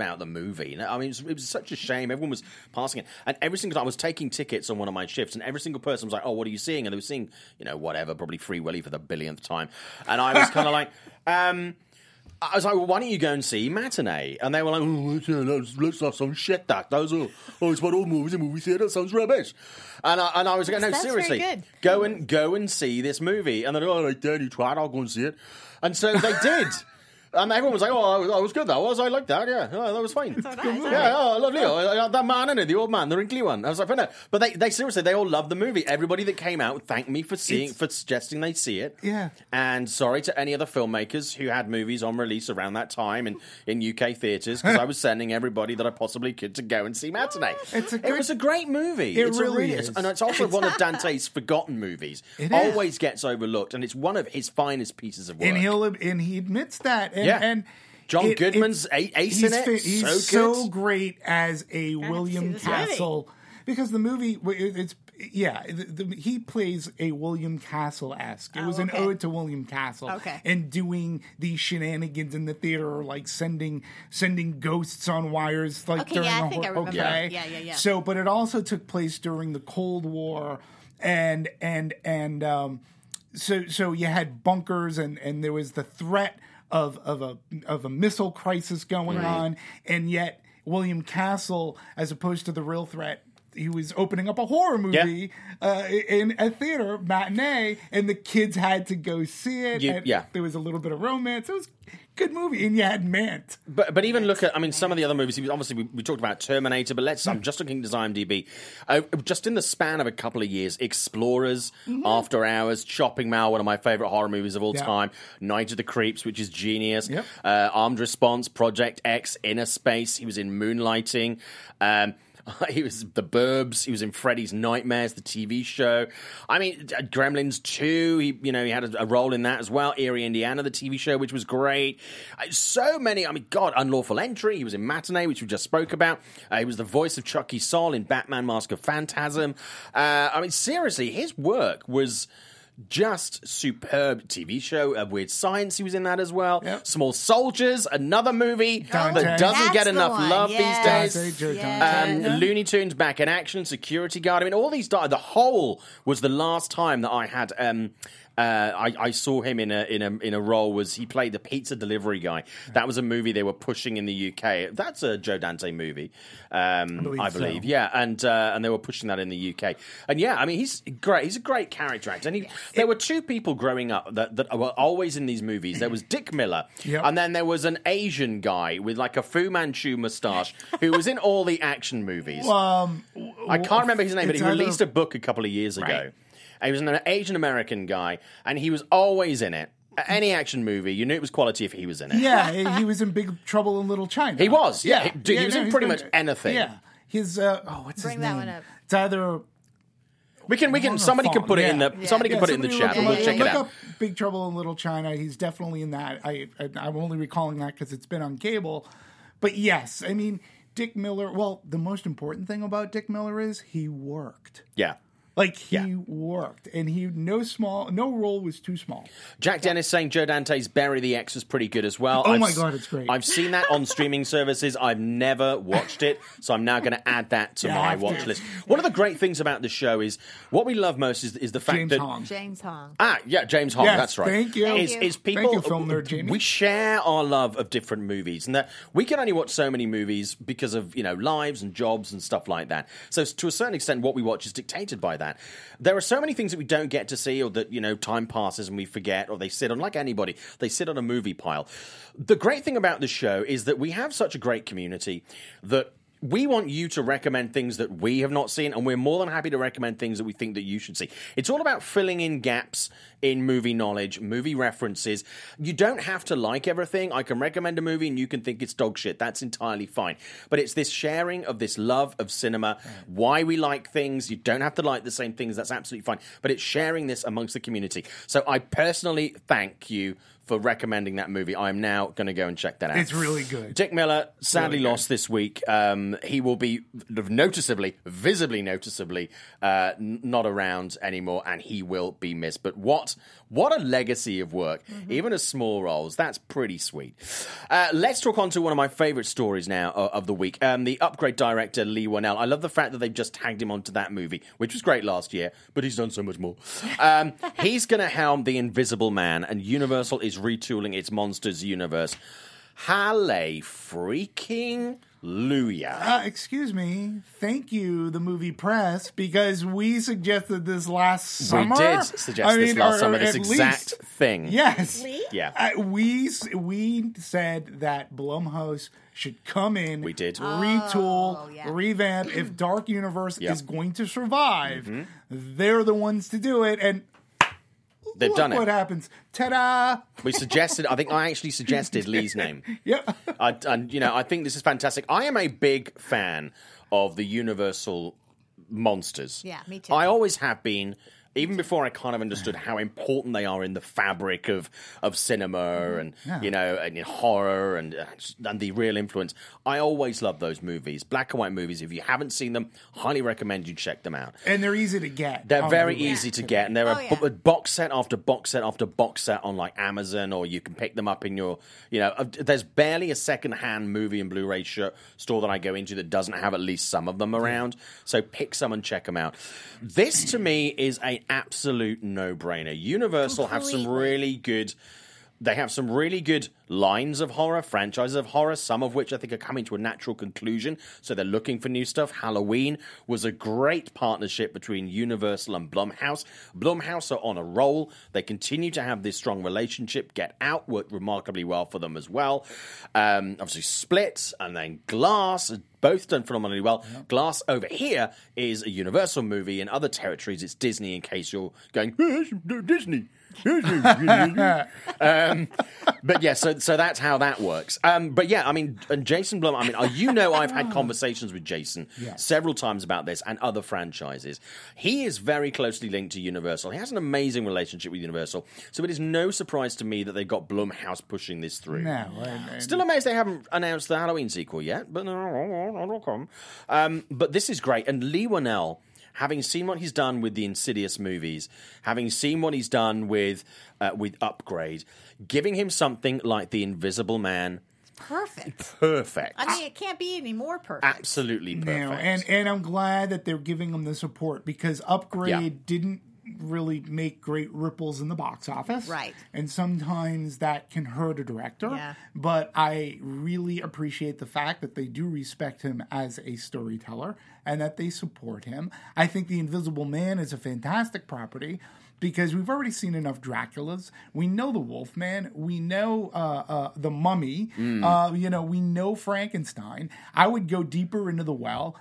movie. I mean, it was, it was such a shame. Everyone was passing it, and every single time I was taking tickets on one of my shifts, and every single person was like, "Oh, what are you seeing?" And they were seeing, you know, whatever, probably Free Willy for the billionth time, and I was kind of like, um. I was like, well, why don't you go and see Matinee? And they were like, oh, let's, let's have some shit, that. Those are, oh, it's about old movies in movie theatre. That sounds rubbish. And I, and I was like, no, That's seriously. very good. Go and go and see this movie. And they're like, all right, then you tried, I'll go and see it. And so they did. And everyone was like, oh, that was good, that was. I liked that, yeah. Oh, that was fine. So nice. Yeah, oh, lovely. Oh, that man in it, the old man, the wrinkly one. I was like, but no. But they, they seriously, they all loved the movie. Everybody that came out thanked me for seeing, It's- for suggesting they see it. Yeah. And sorry to any other filmmakers who had movies on release around that time in, in U K theatres, because I was sending everybody that I possibly could to go and see Matinee. It's a it good- was a great movie. It it's really a is. And it's also one of Dante's forgotten movies. It is. Always gets overlooked, and it's one of his finest pieces of work. And he'll and he admits that. And, Yeah. and John it- Goodman's it- a- ace he's in it. fa- He's So so, good. great as a William this movie. Castle because the movie it- it's yeah the, the, he plays a William Castle esque. It Oh, was an okay. ode to William Castle. Okay. And doing these shenanigans in the theater, like sending sending ghosts on wires, like Okay, during yeah, I the think I hor- remember. okay. Yeah, yeah, yeah. So, but it also took place during the Cold War, and and and um, so so you had bunkers, and and there was the threat of of a of a missile crisis going on, and yet William Castle, as opposed to the real threat, he was opening up a horror movie uh, in a theater matinee, and the kids had to go see it. You- and yeah. there was a little bit of romance. It was a good movie, and you had Mant. But but even look at, I mean, some of the other movies. Obviously, we, we talked about Terminator, but let's. I'm just looking at his IMDb. Uh, just in the span of a couple of years, Explorers, After Hours, Chopping Mall, one of my favorite horror movies of all Yeah. time. Night of the Creeps, which is genius. Yep. Uh, Armed Response, Project X, Inner Space. He was in Moonlighting. Um, He was The Burbs. He was in Freddy's Nightmares, the T V show. I mean, Gremlins two. He, you know, he had a, a role in that as well. Erie, Indiana, the T V show, which was great. Uh, So many. I mean, God, Unlawful Entry. He was in Matinee, which we just spoke about. Uh, he was the voice of Chucky Sol in Batman: Mask of Phantasm. Uh, I mean, seriously, his work was just superb. T V show, uh, Weird Science, he was in that as well. Yep. Small Soldiers, another movie Dante. that doesn't That's get the enough one, love yes. these days. Dante, Yeah. Dante. Um, Looney Tunes Back in Action, Security Guard. I mean, all these. Di- the Hole was the last time that I had. Um, uh, I, I saw him in a in a in a role. Was he played the pizza delivery guy? That was a movie they were pushing in the U K. That's a Joe Dante movie, um, believe I so. believe. Yeah, and uh, and they were pushing that in the U K. And yeah, I mean, he's great. He's a great character actor. And he, there were two people growing up that, that were always in these movies. There was Dick Miller, Yep. and then there was an Asian guy with like a Fu Manchu mustache who was in all the action movies. Um, I can't remember his name, but he it's either- released a book a couple of years ago. Right. And he was an Asian American guy, and he was always in it. Any action movie, you knew it was quality if he was in it. Yeah, he was in Big Trouble in Little China. He was, yeah. He- he was in he's pretty been- much anything. Yeah, his uh, oh, what's Bring his that name? one up. It's either We can, we can. on the Somebody can phone, put it in yeah. the. Somebody Yeah, can put it in the somebody chat, look and up- we'll check look it out. up Big Trouble in Little China. He's definitely in that. I, I I'm only recalling that because it's been on cable. But yes, I mean Dick Miller. Well, the most important thing about Dick Miller is he worked. Yeah. Like he Yeah. worked, and he no small, no role was too small. Jack Dennis saying Joe Dante's Bury the X was pretty good as well. Oh I've my s- God, it's great. I've seen that on streaming services. I've never watched it, so I'm now going to add that to You my have to. watch list. One of the great things about the show is what we love most is, is the fact James that Hong. James Hong. Ah, yeah, James Hong. Yes, That's right. thank you. Is, Thank is you. people? Thank you, film nerd Jamie. We share our love of different movies, and that we can only watch so many movies because of you know lives and jobs and stuff like that. So to a certain extent, what we watch is dictated by that. There are so many things that we don't get to see, or that you know time passes and we forget, or they sit on like anybody. They sit on a movie pile. The great thing about the show is that we have such a great community that. We want you to recommend things that we have not seen, and we're more than happy to recommend things that we think that you should see. It's all about filling in gaps in movie knowledge, movie references. You don't have to like everything. I can recommend a movie and you can think it's dog shit. That's entirely fine. But it's this sharing of this love of cinema, why we like things. You don't have to like the same things. That's absolutely fine. But it's sharing this amongst the community. So I personally thank you for recommending that movie. I am now going to go and check that out. It's really good. Dick Miller, sadly Really good. lost this week. Um, he will be noticeably, visibly noticeably uh, n- not around anymore, and he will be missed. But what what a legacy of work, Mm-hmm. even as small roles. That's pretty sweet. Uh, let's talk on to one of my favourite stories now of, of the week. Um, the Upgrade director, Lee Whannell. I love the fact that they've just tagged him onto that movie, which was great last year, but he's done so much more. Um, he's going to helm The Invisible Man, and Universal is retooling its Monsters universe. Halle freaking Luya. Uh, excuse me. Thank you, the movie press, because we suggested this last summer. We did suggest I this mean, last or- summer, or this at exact least- thing. Yes. Lee? Yeah. Uh, we we said that Blumhouse should come in. We did. Retool, Oh, yeah. revamp. If Dark Universe Yep. is going to survive, they're the ones to do it. And They've look done it. what happens. Ta-da! We suggested, I think I actually suggested Lee's name. Yep. I, and, you know, I think this is fantastic. I am a big fan of the Universal monsters. Yeah, me too. I always have been, even before I kind of understood how important they are in the fabric of, of cinema and, Yeah. you know, and in horror and, and the real influence. I always love those movies. Black and white movies. If you haven't seen them, highly recommend you check them out. And they're easy to get. They're on very Blu-ray. easy to get, and they're Oh, a, yeah. bo- a box set after box set after box set on like Amazon, or you can pick them up in your, you know, uh, there's barely a second-hand movie and Blu-ray sh- store that I go into that doesn't have at least some of them around. So pick some and check them out. This to me is an absolute no-brainer. Universal have some Completely. really good. They have some really good lines of horror, franchises of horror, some of which I think are coming to a natural conclusion. So they're looking for new stuff. Halloween was a great partnership between Universal and Blumhouse. Blumhouse are on a roll. They continue to have this strong relationship. Get Out worked remarkably well for them as well. Um, obviously Split and then Glass, both done phenomenally well. Glass over here is a Universal movie. In other territories, it's Disney, in case you're going, "Eh, Disney. um, but yeah, so so that's how that works. Um, but yeah, I mean, and Jason Blum. I mean, uh, you know, I've had conversations with Jason Yes. several times about this and other franchises. He is very closely linked to Universal. He has an amazing relationship with Universal, so it is no surprise to me that they've got Blumhouse pushing this through. No. and- and- Still amazed they haven't announced the Halloween sequel yet, but it'll come. Um, but this is great, and Lee Whannell, having seen what he's done with the Insidious movies, having seen what he's done with uh, with Upgrade, giving him something like The Invisible Man, Perfect. perfect, I mean, it can't be any more perfect. absolutely perfect. No, and and I'm glad that they're giving them the support, because Upgrade Yeah. didn't really make great ripples in the box office. Right. And sometimes that can hurt a director. Yeah. But I really appreciate the fact that they do respect him as a storyteller and that they support him. I think The Invisible Man is a fantastic property, because we've already seen enough Draculas. We know the Wolfman. We know uh, uh, the Mummy. Mm. Uh, you know, we know Frankenstein. I would go deeper into the well.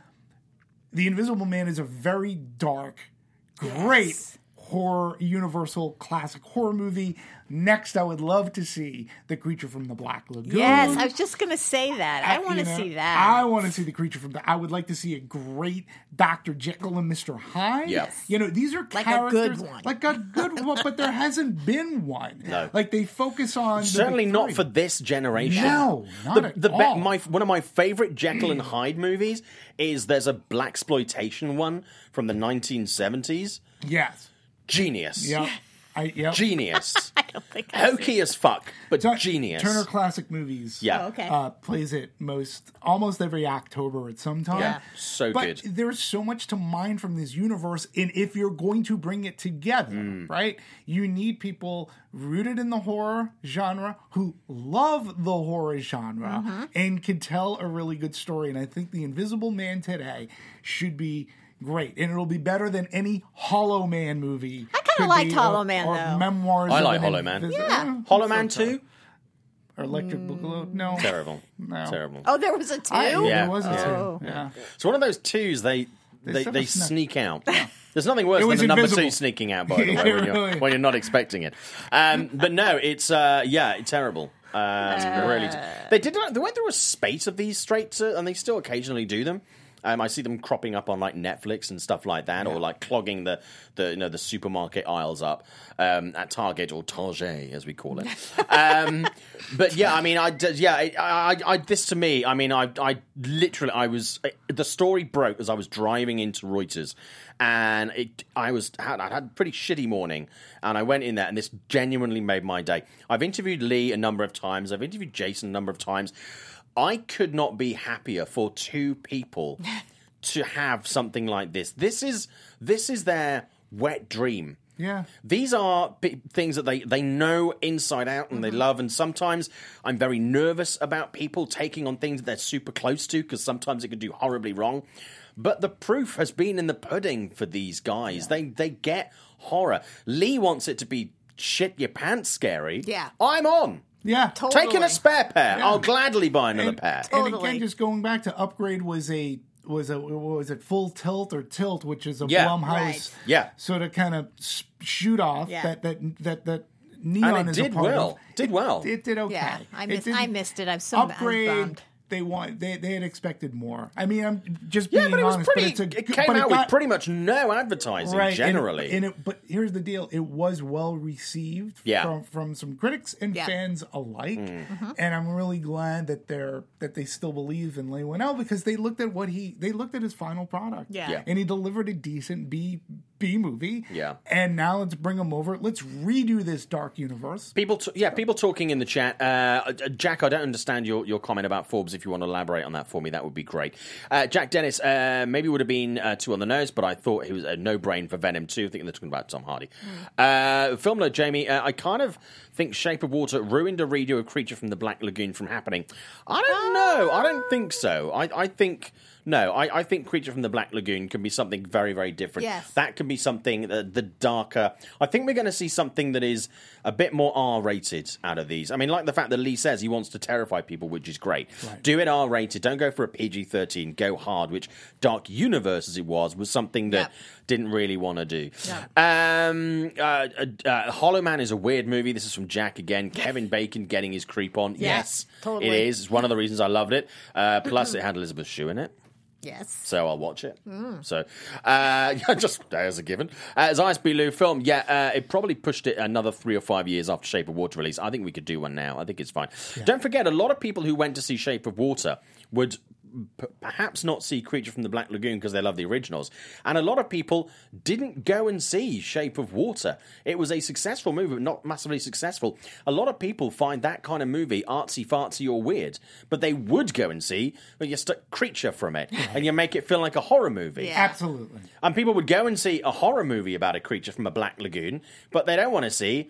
The Invisible Man is a very dark, great Yes. horror, universal classic horror movie. Next, I would love to see The Creature from the Black Lagoon. Yes, I was just going to say that. I want to You know, see that. I want to see The Creature from the... I would like to see a great Doctor Jekyll and Mister Hyde. Yes. You know, these are Like a good characters... one. Like a good one, but there hasn't been one. No. Like, they focus on... the Certainly big not three. for this generation. No, not the, at the all. my one of my favorite Jekyll and Hyde movies is there's a blaxploitation one from the nineteen seventies. Yes. Genius. Yep. I, yep. Genius. I don't think I've Hokey as fuck, but Tur- genius. Turner Classic Movies. Yeah. Oh, okay. Uh, plays it most almost every October at some time. Yeah, so but good. There's so much to mine from this universe, and if you're going to bring it together, Mm. right, you need people rooted in the horror genre who love the horror genre Mm-hmm. and can tell a really good story. And I think The Invisible Man today should be great, and it'll be better than any Hollow Man movie. I kinda could liked be, Hollow or- Man, or though. Memoirs. I of like an Hollow Man. Invis- Yeah. Eh, Hollow Man so-so. two? Or Electric Boogaloo? No. Terrible. No. Terrible. Oh, there was a two? I, Yeah. There was a Oh. two. Yeah. It's one of those twos they they, sort they of snuck- sneak out. There's nothing worse It than was the number invisible. two sneaking out, by the way, Yeah, when, you're, really. when you're not expecting it. Um, but no, it's uh, yeah, it's terrible. Um, really, t- they did. They went through a spate of these straight to, and they still occasionally do them. Um, I see them cropping up on like Netflix and stuff like that, yeah. or like clogging the, the you know the supermarket aisles up um, at Target or Target as we call it. um, but yeah, I mean, I yeah, I, I, I this to me, I mean, I I literally I was the story broke as I was driving into Reuters. And it, I was I had a pretty shitty morning, and I went in there, and this genuinely made my day. I've interviewed Lee a number of times. I've interviewed Jason a number of times. I could not be happier for two people to have something like this. This is this is their wet dream. Yeah. These are b- things that they, they know inside out and mm-hmm. they love. And sometimes I'm very nervous about people taking on things that they're super close to, because sometimes it can do horribly wrong. But the proof has been in the pudding for these guys. Yeah. They they get horror. Lee wants it to be shit your pants scary. Yeah. I'm on. Yeah. Totally. Taking a spare pair. Yeah. I'll gladly buy another and, pair. Totally. And again, just going back to Upgrade was a was a what was it Full Tilt or Tilt, which is a Yeah. Blumhouse Right. Yeah. sort of kind of shoot off Yeah. that that that that Neon And it is did a part well. of. Did well. It, it did okay. Yeah, I It missed. didn't- I missed it. I'm so Upgrade. I'm bummed. They want they they had expected more. I mean, I'm just Yeah, being but it was honest. pretty. but it's a, it came but out got, with pretty much no advertising right, generally. And, and it, but here's the deal: it was well received Yeah. from from some critics and Yeah. fans alike. Mm. Mm-hmm. And I'm really glad that they're that they still believe in Leigh Whannell, because they looked at what he they looked at his final product. Yeah. Yeah. And he delivered a decent B B movie. Yeah. And now let's bring him over. Let's redo this dark universe. People, t- yeah, people talking in the chat. Uh, Jack, I don't understand your, your comment about Forbes. If you want to elaborate on that for me, that would be great. Uh, Jack Dennis, uh, maybe would have been uh, two on the nose, but I thought he was a no-brain for Venom two. I think they're talking about Tom Hardy. Mm. Uh, Film Nerd Jamie, uh, I kind of think Shape of Water ruined a redo of Creature from the Black Lagoon from happening. I don't know. I don't think so. I, I think... No, I, I think Creature from the Black Lagoon can be something very, very different. Yes. That can be something, uh, the darker... I think we're going to see something that is a bit more R-rated out of these. I mean, like the fact that Lee says he wants to terrify people, which is great. Right. Do it R-rated. Don't go for a P G thirteen. Go hard, which Dark Universe, as it was, was something that Yep. didn't really want to do. Yeah. Um, uh, uh, uh, Hollow Man is a weird movie. This is from Jack again. Kevin Bacon getting his creep on. Yes, totally. it is. It's one of the reasons I loved it. Uh, plus, it had Elizabeth Shue in it. Yes. So I'll watch it. Mm. So, uh, just as a given. Uh, as I S B Lou film, yeah, uh, it probably pushed it another three or five years after Shape of Water release. I think we could do one now. I think it's fine. Yeah. Don't forget, a lot of people who went to see Shape of Water would p- perhaps not see Creature from the Black Lagoon because they love the originals. And a lot of people didn't go and see Shape of Water. It was a successful movie, but not massively successful. A lot of people find that kind of movie artsy-fartsy or weird, but they would go and see well, you st- Creature from it, and you make it feel like a horror movie. Yeah. Absolutely. And people would go and see a horror movie about a creature from a Black Lagoon, but they don't want to see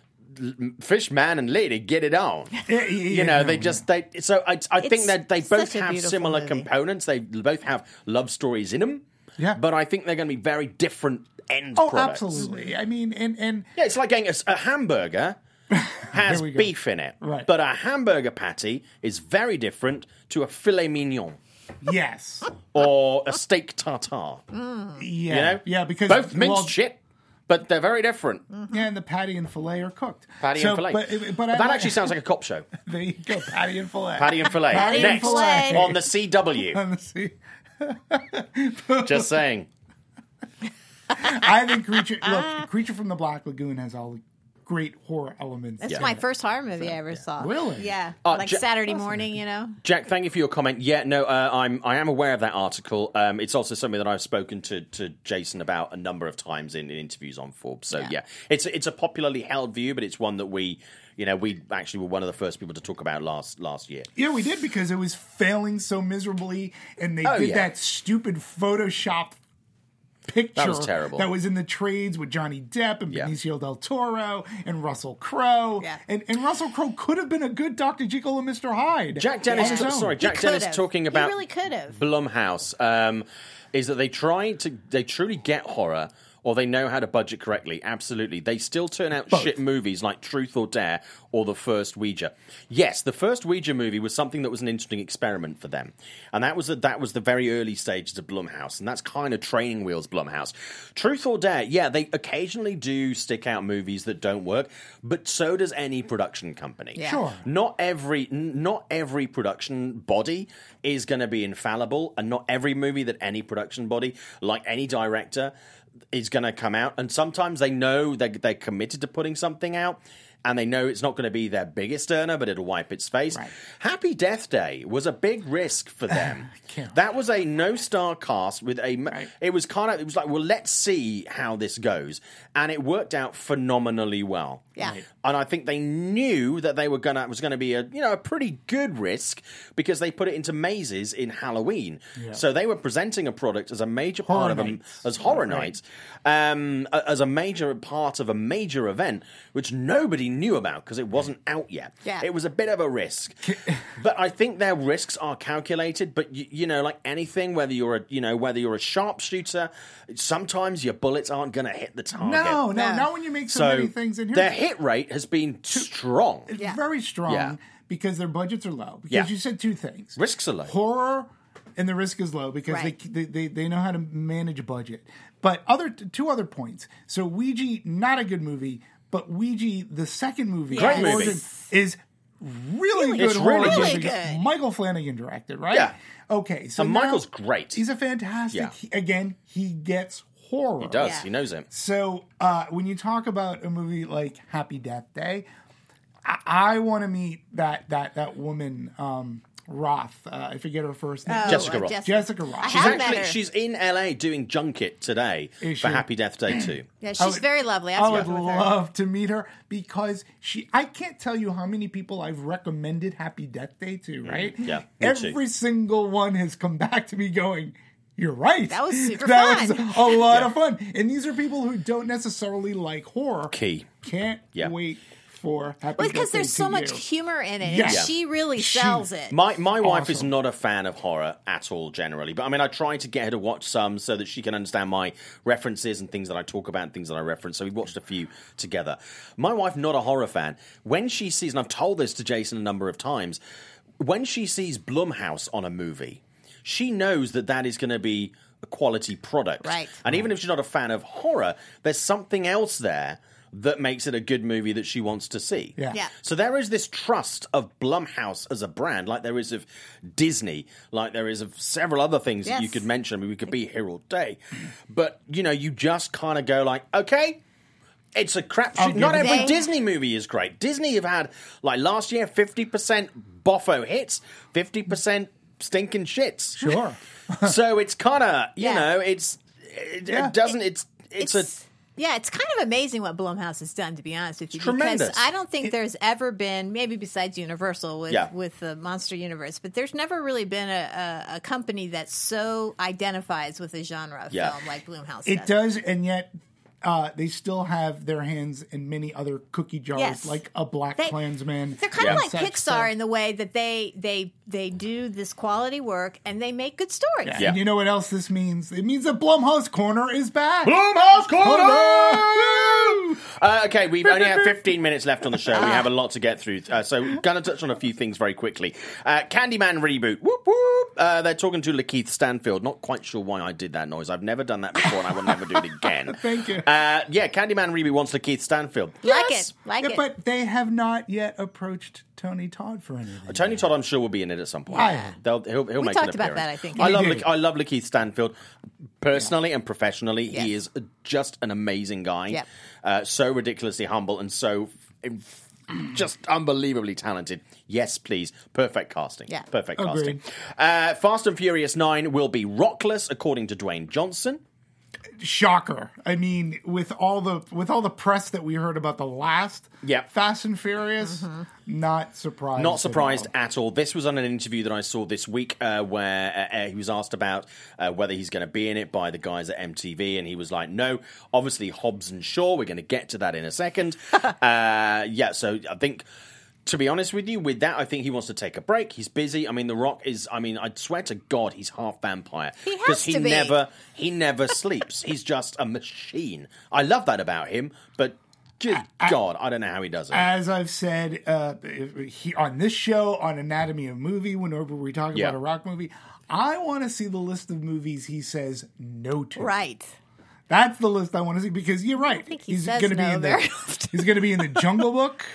Fish Man and Lady get it on. Yeah, yeah, you know, yeah, they no, just they. So I, I think It's that they both such a have beautiful similar movie. components. They both have love stories in them. Yeah. but I think they're going to be very different end Oh, products. absolutely. I mean, and and Yeah, it's like getting a, a hamburger has we go. beef in it, Right. but a hamburger patty is very different to a filet mignon yes, or a steak tartare. yeah, You know, yeah, because both minced well, shit, but they're very different. Yeah, and the patty and fillet are cooked. Patty So, and fillet. But, but I that like- actually sounds like a cop show. There you go, patty and fillet. Patty and fillet. Patty and Next fillet. on the C W. On the sea. Just saying. I think creature. Look, Creature from the Black Lagoon has all the great horror elements. That's in my it. first horror movie I ever saw. Really? Yeah. Uh, like Ja- Saturday morning, you know? Jack, thank you for your comment. Yeah, no, uh, I'm I am aware of that article. Um, it's also something that I've spoken to, to Jason about a number of times in, in interviews on Forbes. So yeah. Yeah. it's it's a popularly held view, but it's one that we, you know, we actually were one of the first people to talk about last last year. Yeah, we did because it was failing so miserably, and they Oh, did yeah. that stupid Photoshop picture That was terrible. that was in the trades with Johnny Depp and Yeah. Benicio del Toro and Russell Crowe. Yeah. And, and Russell Crowe could have been a good Doctor Jekyll and Mister Hyde. Jack Dennis, on his t- own. sorry, Jack could Dennis have. talking He about really could have. Blumhouse um, is that they try to they truly get horror or they know how to budget correctly. Absolutely. They still turn out Both. shit movies like Truth or Dare or the first Ouija. Yes, the first Ouija movie was something that was an interesting experiment for them. And that was a, that was the very early stages of Blumhouse, and that's kind of training wheels Blumhouse. Truth or Dare, yeah, they occasionally do stick out movies that don't work, but so does any production company. Yeah. Sure. Not every n- not every production body is going to be infallible, and not every movie that any production body, like any director, is going to come out. And sometimes they know they're, they're committed to putting something out, and they know it's not going to be their biggest earner, but it'll wipe its face. Right. Happy Death Day was a big risk for them. can't- That was a no-star cast with a. Right. It was kind of. It was like, well, let's see how this goes, and it worked out phenomenally well. Yeah. Right. And I think they knew that they were gonna it was going to be a you know a pretty good risk because they put it into mazes in Halloween. So they were presenting a product as a major part Horror of a, Nights. as Horror Right. Nights, um, a- as a major part of a major event which nobody knew about because it wasn't out yet. Yeah. It was a bit of a risk, but I think their risks are calculated. But you, you know, like anything, whether you're a you know whether you're a sharpshooter, sometimes your bullets aren't going to hit the target. No, no, No. not when you make so, So many things in here. their hit rate has been strong. It's Yeah. very strong Yeah. because their budgets are low. Because Yeah. you said two things. Risks are low. Horror and the risk is low because Right. they, they, they they know how to manage a budget. But other two other points. So Ouija, not a good movie, but Ouija, the second movie, Great Origin, movie. is really, Really good. It's horror really movie. good. Really good. Michael Flanagan directed, right? Yeah. Okay, so And now- Michael's great. He's a fantastic. Yeah. he- again, he gets horror. He does. Yeah. He knows it. So uh, when you talk about a movie like Happy Death Day, I, I want to meet that that that woman um, Roth. Uh, I forget her first name. Oh, Jessica uh, Roth. Jessica. Jessica Roth. I She's have met actually her. she's in L A doing junket today Is for she? Happy Death Day too. Yeah, I she's would- very lovely. I've I would spoken with her. love to meet her because she. I can't tell you how many people I've recommended Happy Death Day to. Right? Mm, yeah, me Every too. single one has come back to me going, "You're right. That was super That fun." was a lot of fun." And these are people who don't necessarily like horror. Key. Can't Yeah. wait for Happy Well, Death because Day there's so to much you. humor in it, Yes. and she really She- sells it. My my wife is Awesome. not a fan of horror at all generally, but I mean I try to get her to watch some so that she can understand my references and things that I talk about and things that I reference. So we watched a few together. My wife not a horror fan. When she sees, and I've told this to Jason a number of times, when she sees Blumhouse on a movie, she knows that that is going to be a quality product. Right. And even if she's not a fan of horror, there's something else there that makes it a good movie that she wants to see. Yeah. Yeah. So there is this trust of Blumhouse as a brand, like there is of Disney, like there is of several other things that you Yes. could mention. I mean, we could be here all day. But, you know, you just kind of go like, okay, it's a crap I'll shoot. give Not it every that. Disney movie is great. Disney have had, like last year, fifty percent boffo hits, fifty percent stinking shits. Sure. So it's kind of, you Yeah. know, it's, it, Yeah. it doesn't, it's, it's, It's- a... Yeah, it's kind of amazing what Blumhouse has done, to be honest with you. It's tremendous. Because I don't think there's ever been, maybe besides Universal with, Yeah. with the Monster Universe, but there's never really been a, a, a company that so identifies with a genre of Yeah. film like Blumhouse It does, and yet uh, they still have their hands in many other cookie jars, Yes. like a Black They- Klansman. They're kind Yeah. of like Such Pixar stuff. in the way that they they they do this quality work and they make good stories. Yeah. Yeah. And you know what else this means? It means that Blumhouse Corner is back. Blumhouse Corner! Corner! Uh, okay, we've only have fifteen minutes left on the show. We have a lot to get through. Uh, so, going to touch on a few things very quickly. Uh, Candyman reboot. Whoop, whoop. Uh, they're talking to Lakeith Stanfield. Not quite sure why I did that noise. I've never done that before, and I will never do it again. Thank you. Uh, yeah, Candyman reboot wants Lakeith Stanfield. Like Yes! it, like Yeah, it. but they have not yet approached Tony Todd for anything. Tony Todd, I'm sure, will be in it at some point. Yeah. They'll, he'll he'll We make talked an about appearance. that, I think. I We love, did. La- I love Lakeith Stanfield. Personally and professionally, he Yes. is just an amazing guy. Yep. Uh, so ridiculously humble and so f- just unbelievably talented. Yes, please. Perfect casting. Yeah. Perfect Agreed. casting. Uh, Fast and Furious nine will be rockless, according to Dwayne Johnson. Shocker! I mean, with all the with all the press that we heard about the last Yep. Fast and Furious, not surprised. Not at surprised all. at all. This was on an interview that I saw this week uh, where uh, uh, he was asked about uh, whether he's going to be in it by the guys at M T V, and he was like, no, obviously Hobbs and Shaw, we're going to get to that in a second. uh, yeah, so I think to be honest with you, with that, I think he wants to take a break. He's busy. I mean, The Rock is. I mean, I swear to God, he's half vampire He has he to be. never he never sleeps. He's just a machine. I love that about him, but. Good God, I don't know how he does it. As I've said uh, he, on this show, on Anatomy of Movie, whenever we talk Yeah. about a Rock movie, I want to see the list of movies he says no to. Right. That's the list I want to see because you're right. I think he he's says going to be no in very the often. he's going to be in the Jungle Book,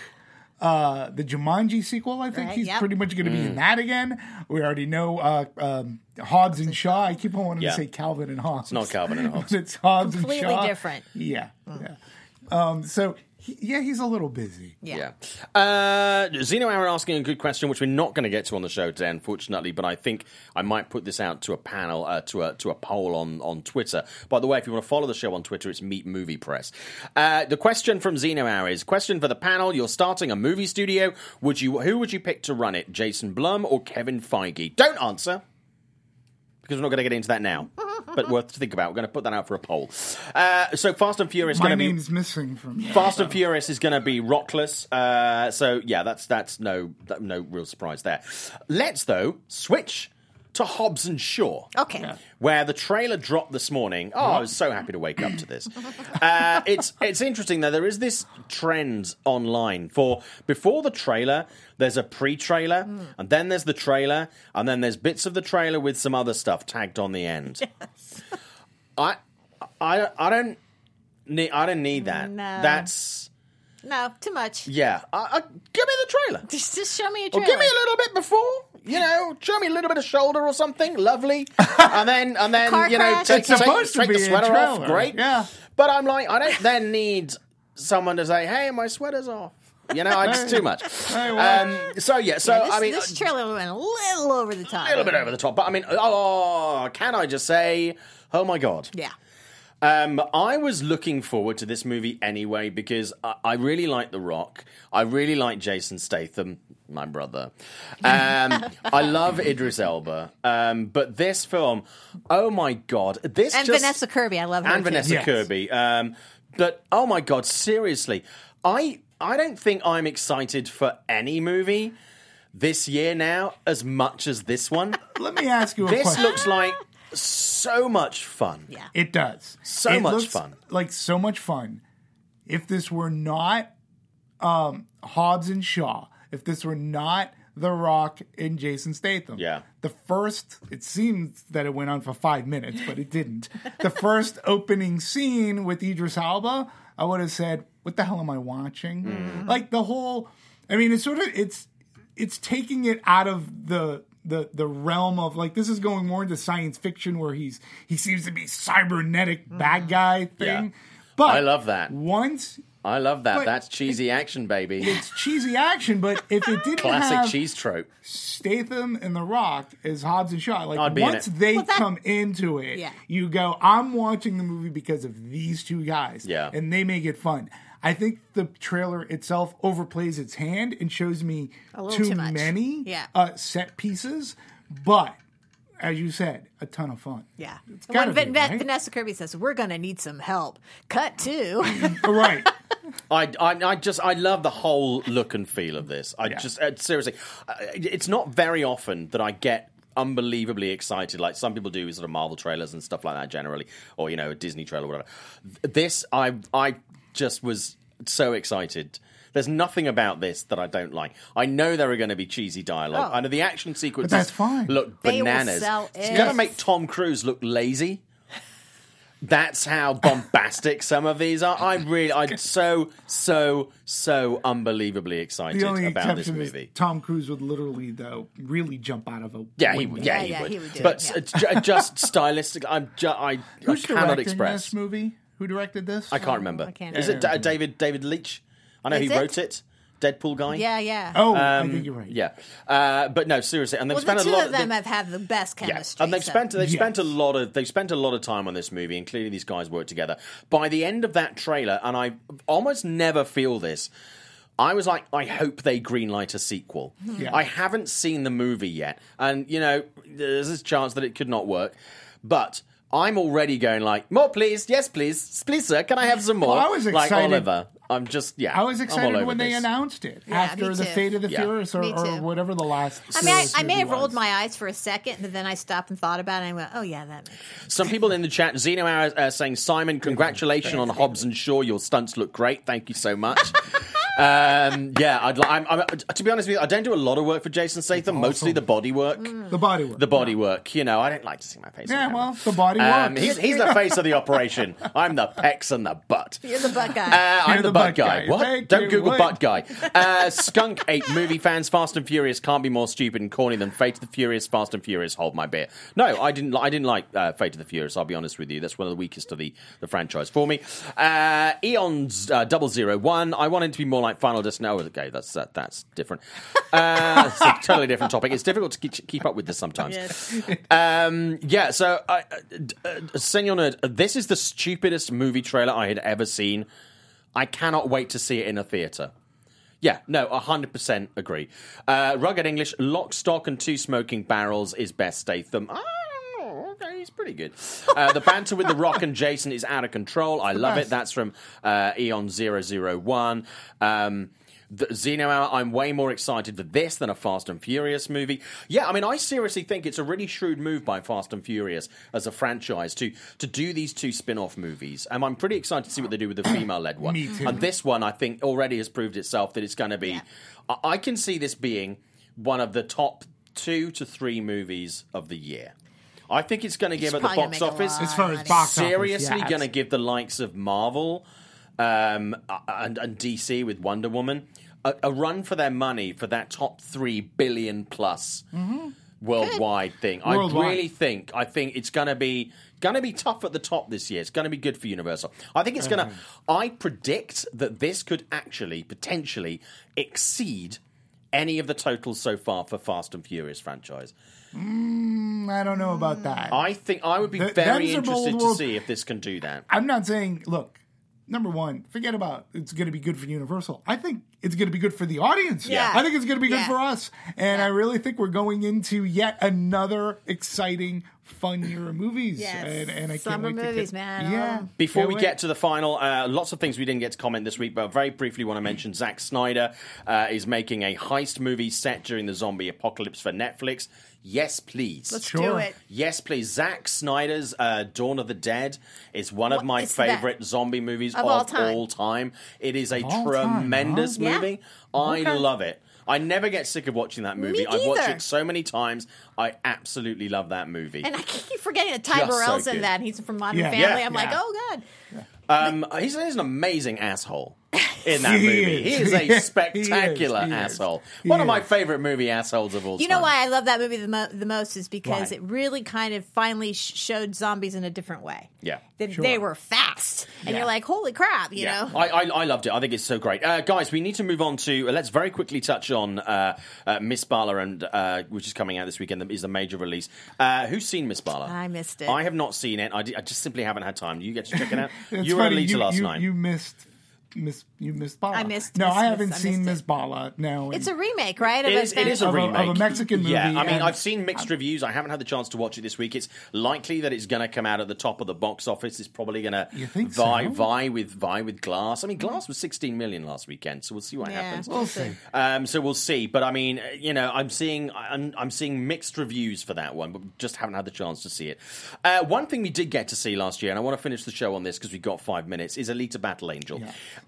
uh, the Jumanji sequel. I think Right, he's yep. pretty much going to be Mm. in that again. We already know uh, um, Hobbs and Shaw. I keep on wanting Yeah. to say Calvin and Hobbs. It's not Calvin and Hobbes. But it's Hobbs Completely and Shaw. different. Yeah, yeah. Um, so he, yeah, he's a little busy. Yeah. Yeah. Uh, Zeno Aaron asking a good question, which we're not going to get to on the show today, unfortunately, but I think I might put this out to a panel, uh, to a to a poll on, on Twitter. By the way, if you want to follow the show on Twitter, it's Meet Movie Press. Uh, the question from Zeno Aaron is, question for the panel, you're starting a movie studio. Would you? Who would you pick to run it, Jason Blum or Kevin Feige? Don't answer, because we're not going to get into that now. But worth to think about. We're going to put that out for a poll. Uh, so Fast and Furious is My going to be... name's missing from that. Fast and Furious is going to be rockless, uh, so yeah, that's that's no no real surprise there. Let's though switch to Hobbs and Shaw. Okay. Where the trailer dropped this morning. Oh, I was so happy to wake up to this. Uh, it's it's interesting though. There is this trend online for before the trailer. There's a pre-trailer, Mm. and then there's the trailer, and then there's bits of the trailer with some other stuff tagged on the end. Yes. I I I don't need I don't need that. No. That's No, too much. yeah. I, I, give me the trailer. Just, just show me a Or trailer. give me a little bit before, you know, show me a little bit of shoulder or something, lovely, and then and then Car you know, crash. take, It's take, supposed to take the be a sweater off, trailer, great. yeah. But I'm like, I don't then need someone to say, "Hey, my sweater's off." You know, it's too much. Hey, what? Um, so yeah, so Yeah, this, I mean, this trailer went a little over the top. a little bit over the top, but I mean, oh, can I just say, oh my God. Yeah. Um, I was looking forward to this movie anyway because I, I really like The Rock. I really like Jason Statham, my brother. Um, I love Idris Elba. Um, but this film, oh my God, this And just Vanessa Kirby, I love her and too. Vanessa Yes. Kirby. Um, but oh my God, seriously, I I don't think I'm excited for any movie this year now as much as this one. Let me ask you a This question. looks like so much fun. Yeah. It does. So It much looks fun. Like so much fun. If this were not um, Hobbs and Shaw, if this were not The Rock and Jason Statham, Yeah. the first, it seems that it went on for five minutes, but it didn't. The first opening scene with Idris Elba, I would have said, what the hell am I watching? Mm-hmm. Like the whole, I mean, it's sort of, it's, it's taking it out of the, the the realm of like this is going more into science fiction where he's he seems to be cybernetic bad guy thing. Yeah. But I love that. Once I love that. But- That's cheesy action, baby. it's cheesy action, but if it didn't Classic have cheese trope. Statham and The Rock as Hobbs and Shaw, like I'd be in once it. they Well, that- come into it, Yeah. you go, I'm watching the movie because of these two guys. Yeah. And they make it fun. I think the trailer itself overplays its hand and shows me A little too too much. many Yeah. uh, set pieces, but as you said, a ton of fun. Yeah. gotta When Van- be, Van- right? Vanessa Kirby says, we're going to need some help. Cut to. Right. I, I, I just, I love the whole look and feel of this. I Yeah. just, uh, seriously, uh, it's not very often that I get unbelievably excited like some people do with sort of Marvel trailers and stuff like that generally, or, you know, a Disney trailer or whatever. This, I, I just was so excited. There's nothing about this that I don't like. I know there are going to be cheesy dialogue. Oh. I know the action sequences that's fine. look They will bananas. sell It's it. going to make Tom Cruise look lazy. That's how bombastic some of these are. I really, I'm so, so, so unbelievably excited The only about this exception is movie. Tom Cruise would literally, though, really jump out of a Yeah, he, window. yeah, Yeah, he yeah, would. he would do but it, yeah. it's ju- just stylistic. I'm ju- I, I Who's cannot directing express. this movie? Who directed this? I can't remember. I can't Is it remember. Da- David David Leitch? I know Is he it? wrote it. Deadpool guy. yeah, yeah. Oh, I think you're right. Yeah, uh, but no, seriously, and they've well, spent the two a lot. of them they- have had the best yeah, chemistry. and they've so- spent they've Yes. spent a lot of they've spent a lot of time on this movie, and clearly these guys work together. By the end of that trailer, and I almost never feel this, I was like, I hope they greenlight a sequel. Yeah. I haven't seen the movie yet, and you know, there's this chance that it could not work, but I'm already going like, more please, yes please, please sir, can I have some more? Well, I was like excited. Oliver. I'm just, yeah. I was I'm all excited over when they this. announced it Yeah, after me the too. Fate of the Yeah. Furious or, Me or too. whatever the last. I mean, I, I may movie have rolled was. my eyes for a second, but then I stopped and thought about it, and I went, "Oh yeah, that makes sense." Some people in the chat, Zeno Hour, uh, saying, Simon, congratulations on Hobbs and Shaw. Your stunts look great. Thank you so much. um, yeah, I'd, li- I'm, I'm, to be honest with you, I don't do a lot of work for Jason Statham, mostly the body work. The body work. The body work. You know, I don't like to see my face. on Yeah, camera. well, the body Um, works. he's, he's the face of the operation. I'm the pecs and the butt. You're the butt guy. Uh, I'm You're the, the butt butt guy. guy. What? Thank Don't you. Google Wait. butt guy. Uh, Skunk eight movie fans. Fast and Furious can't be more stupid and corny than Fate of the Furious. Fast and Furious. Hold my beer. No, I didn't. li- I didn't like uh, Fate of the Furious. I'll be honest with you. That's one of the weakest of the, the franchise for me. Uh, Eon's uh, double zero one. I want it to be more like Final Destination. Oh, okay, that's that, that's different. Uh, it's a totally different topic. It's difficult to keep, keep up with this sometimes. Yes. Um, yeah, so, uh, uh, Senor Nerd, this is the stupidest movie trailer I had ever seen. I cannot wait to see it in a theatre. Yeah, no, one hundred percent agree. Uh, Rugged English, Lock, Stock, and Two Smoking Barrels is best Statham. I don't know, okay, he's pretty good. Uh, the banter with The Rock and Jason is out of control. I love it. best. That's from uh, Eon zero zero one. Um... The Zeno Hour, I'm way more excited for this than a Fast and Furious movie. Yeah, I mean, I seriously think it's a really shrewd move by Fast and Furious as a franchise to to do these two spin-off movies. And I'm pretty excited to see what they do with the female-led one. Me too. And this one, I think, already has proved itself that it's going to be... Yeah. I, I can see this being one of the top two to three movies of the year. I think it's going to give It's at the probably box gonna make a office... lot. As far as Money. box office, seriously yes. going to give the likes of Marvel um, and, and D C with Wonder Woman a, a run for their money for that top three billion plus worldwide thing. Worldwide. I really think I think it's going to be going to be tough at the top this year. It's going to be good for Universal. I think it's going to. I predict that this could actually potentially exceed any of the totals so far for Fast and Furious franchise. I don't know about that. I think I would be Th- very them's a bold interested to world. see if this can do that. I'm not saying, look, number one, forget about it's going to be good for Universal. I think it's going to be good for the audience. Yeah. I think it's going to be good Yeah. for us. And I really think we're going into yet another exciting, fun year of movies. Yes. And, and I can't Summer wait to movies, get- man. Yeah. Oh. Before Can't we wait. get to the final, uh, lots of things we didn't get to comment this week, but very briefly want to mention Zack Snyder uh, is making a heist movie set during the zombie apocalypse for Netflix. Yes, please. Let's Sure. do it. Yes, please. Zack Snyder's uh, Dawn of the Dead is one of What- my it's the favorite zombie movies Of of, all time. all time. It is a all time, tremendous huh? Yeah. movie. I Okay. love it. I never get sick of watching that movie. I've watched either. it so many times. I absolutely love that movie. And I keep forgetting that Ty Just so Burrell's good. in that. And he's from Modern Yeah. Family. Yeah. I'm like, Yeah. oh god. Um, he's, he's an amazing asshole in that He movie. He is. is a He is. spectacular He is. asshole. He One of my is. favorite movie assholes of all You time. know why I love that movie the, mo- the most is because Why? it really kind of finally sh- showed zombies in a different way. Yeah. That Sure. they were fast, and Yeah. you're like, holy crap, you Yeah, know. I, I, I loved it. I think it's so great. Uh, guys, we need to move on to. Uh, let's very quickly touch on uh, uh, Miss Bala, and uh, which is coming out this weekend. Is a major release. Uh, who's seen Miss Bala? I missed it. I have not seen it. I, di- I just simply haven't had time. You get to check it out. It's you were at funny, Alita you, last you, night. You missed. Miss, you missed Bala. I missed- No, missed- I haven't missed- I seen missed it. Miss Bala. No, It's a remake, right? It Of is, it is a Of a- of a remake. Mexican movie, Yeah, I mean, and- I've seen mixed reviews. I haven't had the chance to watch it this week. It's likely that it's going to come out at the top of the box office. It's probably going to You think vie, so? vie with vie with Glass. I mean, Glass was sixteen million last weekend, so we'll see what Yeah. happens. We'll see. Um, so we'll see. But I mean, you know, I'm seeing I'm, I'm seing mixed reviews for that one, but just haven't had the chance to see it. Uh, one thing we did get to see last year, and I want to finish the show on this because we've got five minutes, is Alita Battle Angel.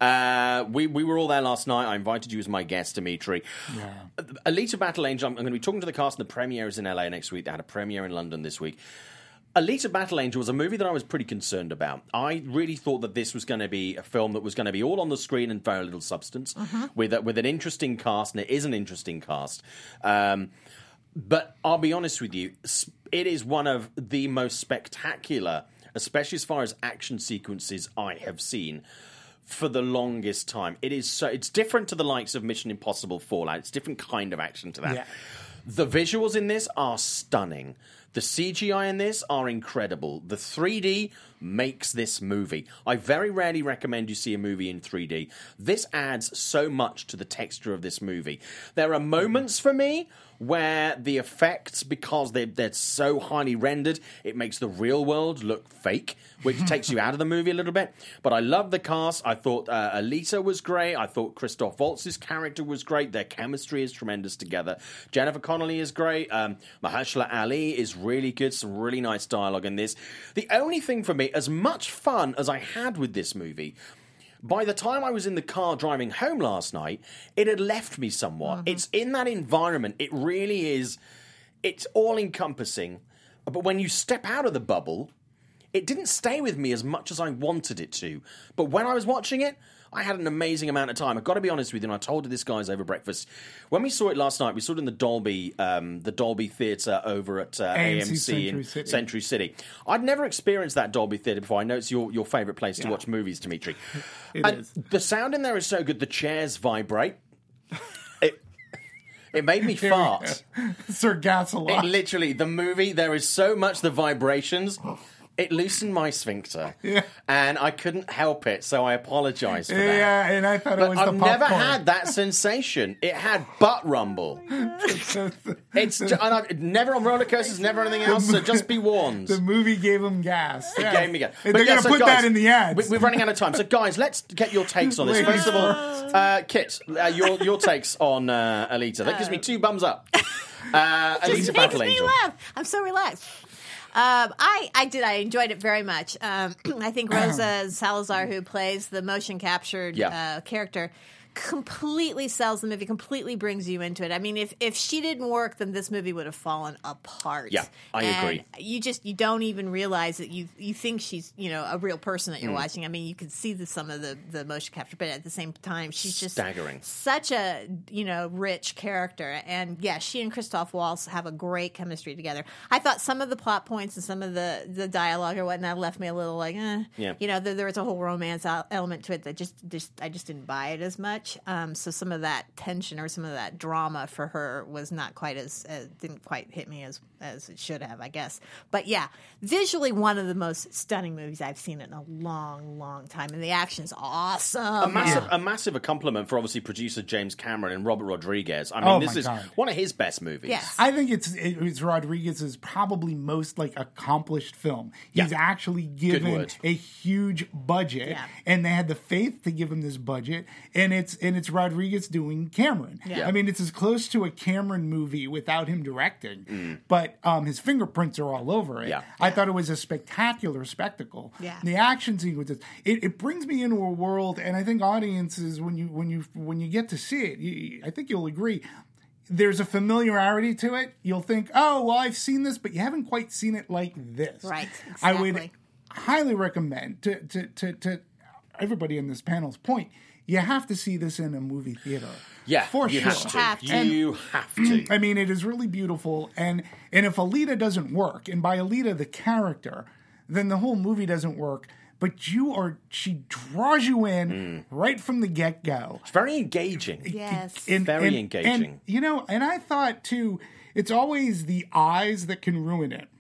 Uh, we we were all there last night. I invited you as my guest, Dimitri. Yeah. Alita Battle Angel. I'm, I'm going to be talking to the cast, and the premiere is in L A next week. They had a premiere in London this week. Alita Battle Angel was a movie that I was pretty concerned about. I really thought that this was going to be a film that was going to be all on the screen and very little substance, with a, with an interesting cast, and it is an interesting cast. Um, but I'll be honest with you, s- it is one of the most spectacular, especially as far as action sequences I have seen for the longest time. It is so it's different to the likes of Mission Impossible Fallout. It's a different kind of action to that. Yeah. The visuals in this are stunning. The C G I in this are incredible. The three D makes this movie. I very rarely recommend you see a movie in three D. This adds so much to the texture of this movie. There are moments for me where the effects, because they're, they're so highly rendered, it makes the real world look fake, which takes you out of the movie a little bit. But I love the cast. I thought uh, Alita was great. I thought Christoph Waltz's character was great. Their chemistry is tremendous together. Jennifer Connelly is great. Um, Mahershala Ali is really good. Some really nice dialogue in this. The only thing for me, as much fun as I had with this movie, by the time I was in the car driving home last night, it had left me somewhat. Mm-hmm. It's in that environment. It really is. It's all-encompassing. But when you step out of the bubble, it didn't stay with me as much as I wanted it to. But when I was watching it, I had an amazing amount of time. I've got to be honest with you, and I told this guys over breakfast. When we saw it last night, we saw it in the Dolby, um, the Dolby Theatre over at uh, A M C, Century in City. Century City. I'd never experienced that Dolby Theatre before. I know it's your, your favourite place Yeah. to watch movies, Dimitri. It and is. the sound in there is so good. The chairs vibrate. It it made me fart. Sir Gassalot. It literally, the movie, there is so much the vibrations. It loosened my sphincter, Yeah. and I couldn't help it, so I apologise for that. Yeah, and I thought it But was I've the never popcorn. had that sensation. It had butt rumble. It's ju- and I've, never on roller coasters, never anything else. So just be warned. The movie gave him gas. It Yeah. gave me gas. And But they're yeah, going to so put guys, that in the ads. We, we're running out of time. So, guys, let's get your takes on this. Ladies First of all, uh, Kit, uh, your your takes on uh, Alita. That gives me two bums up. Uh, Just Alita makes Battle me Angel. laugh. I'm so relaxed. Um, I, I did. I enjoyed it very much. Um, I think Rosa Salazar, who plays the motion captured Yeah. uh, character, completely sells the movie, completely brings you into it. I mean, if if she didn't work, then this movie would have fallen apart. Yeah, I And agree. You just you don't even realize that you you think she's you know a real person Mm. that you're watching. I mean, you can see the, some of the the motion capture, but at the same time, she's just Staggering. such a you know rich character. And yeah, she and Christoph Waltz have a great chemistry together. I thought some of the plot points and some of the the dialogue or whatnot left me a little like, eh. Yeah. You know, there, there was a whole romance el- element to it that just just I just didn't buy it as much. Um, so some of that tension or some of that drama for her was not quite as uh, didn't quite hit me as as it should have, I guess. But yeah, visually one of the most stunning movies I've seen in a long, long time, and the action's awesome. A massive, a massive compliment for obviously producer James Cameron and Robert Rodriguez. I mean, Oh this my is God. one of his best movies. Yes. I think it's it's Rodriguez's probably most like accomplished film. He's Yeah. actually given word. a huge budget, Yeah. and they had the faith to give him this budget, and it's and it's Rodriguez doing Cameron. Yeah. I mean, it's as close to a Cameron movie without him directing, but um, his fingerprints are all over it. Yeah. I thought it was a spectacular spectacle. Yeah. The action sequences, it, it brings me into a world, and I think audiences when you when you when you get to see it, you, I think you'll agree. There's a familiarity to it. You'll think, oh, well, I've seen this, but you haven't quite seen it like this. Right, I would exactly. highly recommend to, to, to, to everybody in this panel's point, you have to see this in a movie theater. Yeah, for you sure. have to. Have to. You have to. I mean, it is really beautiful. And, and if Alita doesn't work, and by Alita, the character, then the whole movie doesn't work. But you are, she draws you in right from the get-go. It's very engaging. Yes. And- Very and- engaging. And, you know, and I thought, too, it's always the eyes that can ruin it.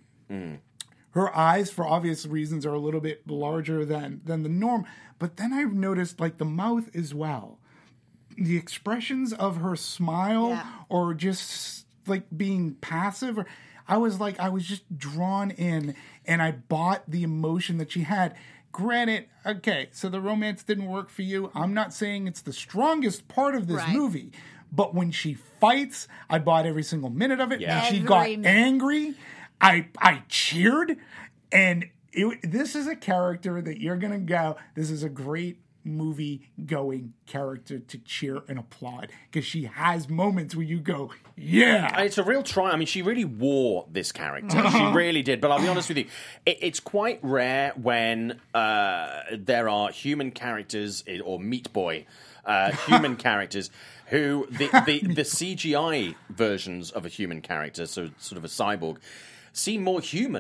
Her eyes, for obvious reasons, are a little bit larger than, than the norm. But then I've noticed, like, the mouth as well. The expressions of her smile Yeah. or just, like, being passive. Or, I was like, I was just drawn in, and I bought the emotion that she had. Granted, okay, so the romance didn't work for you. I'm not saying it's the strongest part of this Right. movie, but when she fights, I bought every single minute of it. Yeah. When she Every got minute. angry, I I cheered, and it, this is a character that you're gonna go. This is a great movie going character to cheer and applaud because she has moments where you go, yeah. And it's a real try. I mean, she really wore this character. She really did. But I'll be honest with you, it, it's quite rare when uh, there are human characters eh, or Meat Boy uh, human characters who the, the the C G I versions of a human character, so sort of a cyborg, seem more human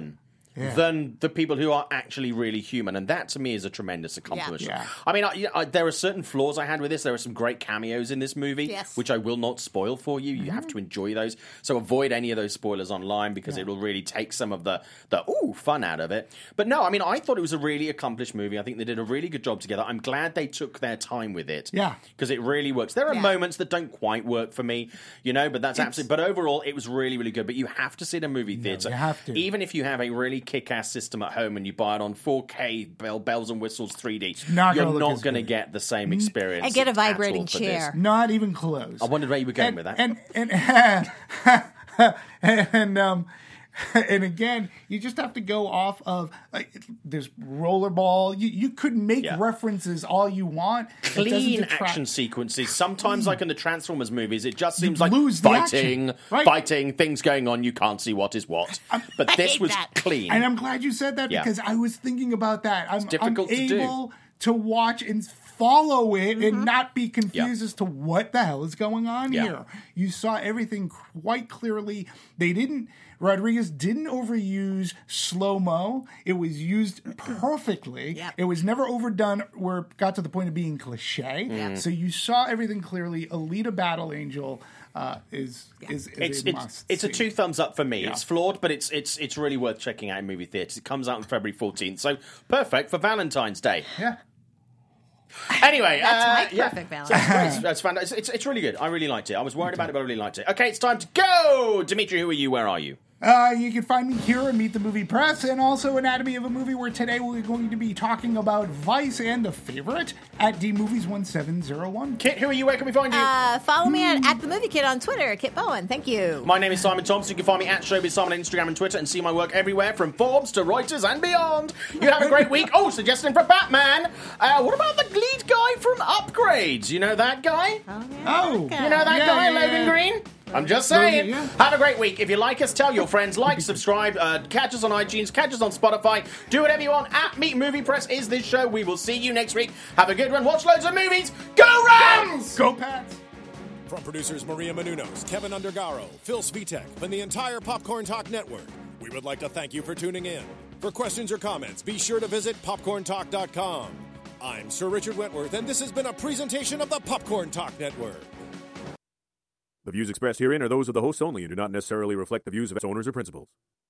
Yeah. than the people who are actually really human, and that to me is a tremendous accomplishment. Yeah. I mean, I, I, there are certain flaws I had with this. There are some great cameos in this movie, Yes. which I will not spoil for you. You have to enjoy those, so avoid any of those spoilers online because it will really take some of the the ooh fun out of it. But no, I mean, I thought it was a really accomplished movie. I think they did a really good job together. I'm glad they took their time with it. Yeah. because it really works. There are Yeah. moments that don't quite work for me, you know, but that's absolutely. But overall, it was really, really good. But you have to see it in a movie theater. you have to. Even if you have a really kick-ass system at home and you buy it on four K bell, bells and whistles three D, not you're gonna look not as going to good. get the same experience. And get a at all vibrating for chair. this. Not even close. I wondered where you were going and, with that. And and and, and um and again, you just have to go off of like there's rollerball. You you could make Yeah. references all you want. It doesn't Clean detract- action sequences. Sometimes, like in the Transformers movies, it just seems like lose the fighting, action, right? fighting, things going on. You can't see what is what. But I this hate was that. clean. And I'm glad you said that Yeah. because I was thinking about that. I'm, difficult I'm to do. able to watch and follow it Mm-hmm. and not be confused Yeah. as to what the hell is going on Yeah. here. You saw everything quite clearly. They didn't. Rodriguez didn't overuse slow-mo. It was used perfectly. Yep. It was never overdone where it got to the point of being cliche. Mm. So you saw everything clearly. Alita Battle Angel uh, is, is, is It's a it's, must it's a see. two thumbs up for me. Yeah. It's flawed, but it's it's it's really worth checking out in movie theaters. It comes out on February fourteenth, so perfect for Valentine's Day. Yeah. Anyway, That's uh, my yeah. perfect So balance. it's great. It's, it's fantastic. It's, it's, it's really good. I really liked it. I was worried about it, but I really liked it. Okay, it's time to go. Dimitri, who are you? Where are you? Uh, you can find me here at Meet the Movie Press and also Anatomy of a Movie, where today we're going to be talking about Vice and The Favorite at D Movies one seven zero one. Kit, who are you? Where can we find you? Uh, follow me at, at the Movie Kid on Twitter, Kit Bowen. Thank you. My name is Simon Thompson. You can find me at Showbiz Simon on Instagram and Twitter and see my work everywhere from Forbes to Reuters and beyond. You have a great week. Oh, suggesting for Batman. Uh, what about the lead guy from Upgrades? You know that guy? Oh, yeah, Oh, okay. You know that Yeah, guy, yeah, Logan yeah. Green? I'm just saying. Yeah. Have a great week. If you like us, tell your friends. Like, subscribe, uh, catch us on iTunes, catch us on Spotify. Do whatever you want. At Meet Movie Press is this show. We will see you next week. Have a good one. Watch loads of movies. Go Rams! Go Pats! From producers Maria Menounos, Kevin Undergaro, Phil Svitek, and the entire Popcorn Talk Network, we would like to thank you for tuning in. For questions or comments, be sure to visit popcorn talk dot com. I'm Sir Richard Wentworth, and this has been a presentation of the Popcorn Talk Network. The views expressed herein are those of the hosts only and do not necessarily reflect the views of its owners or principals.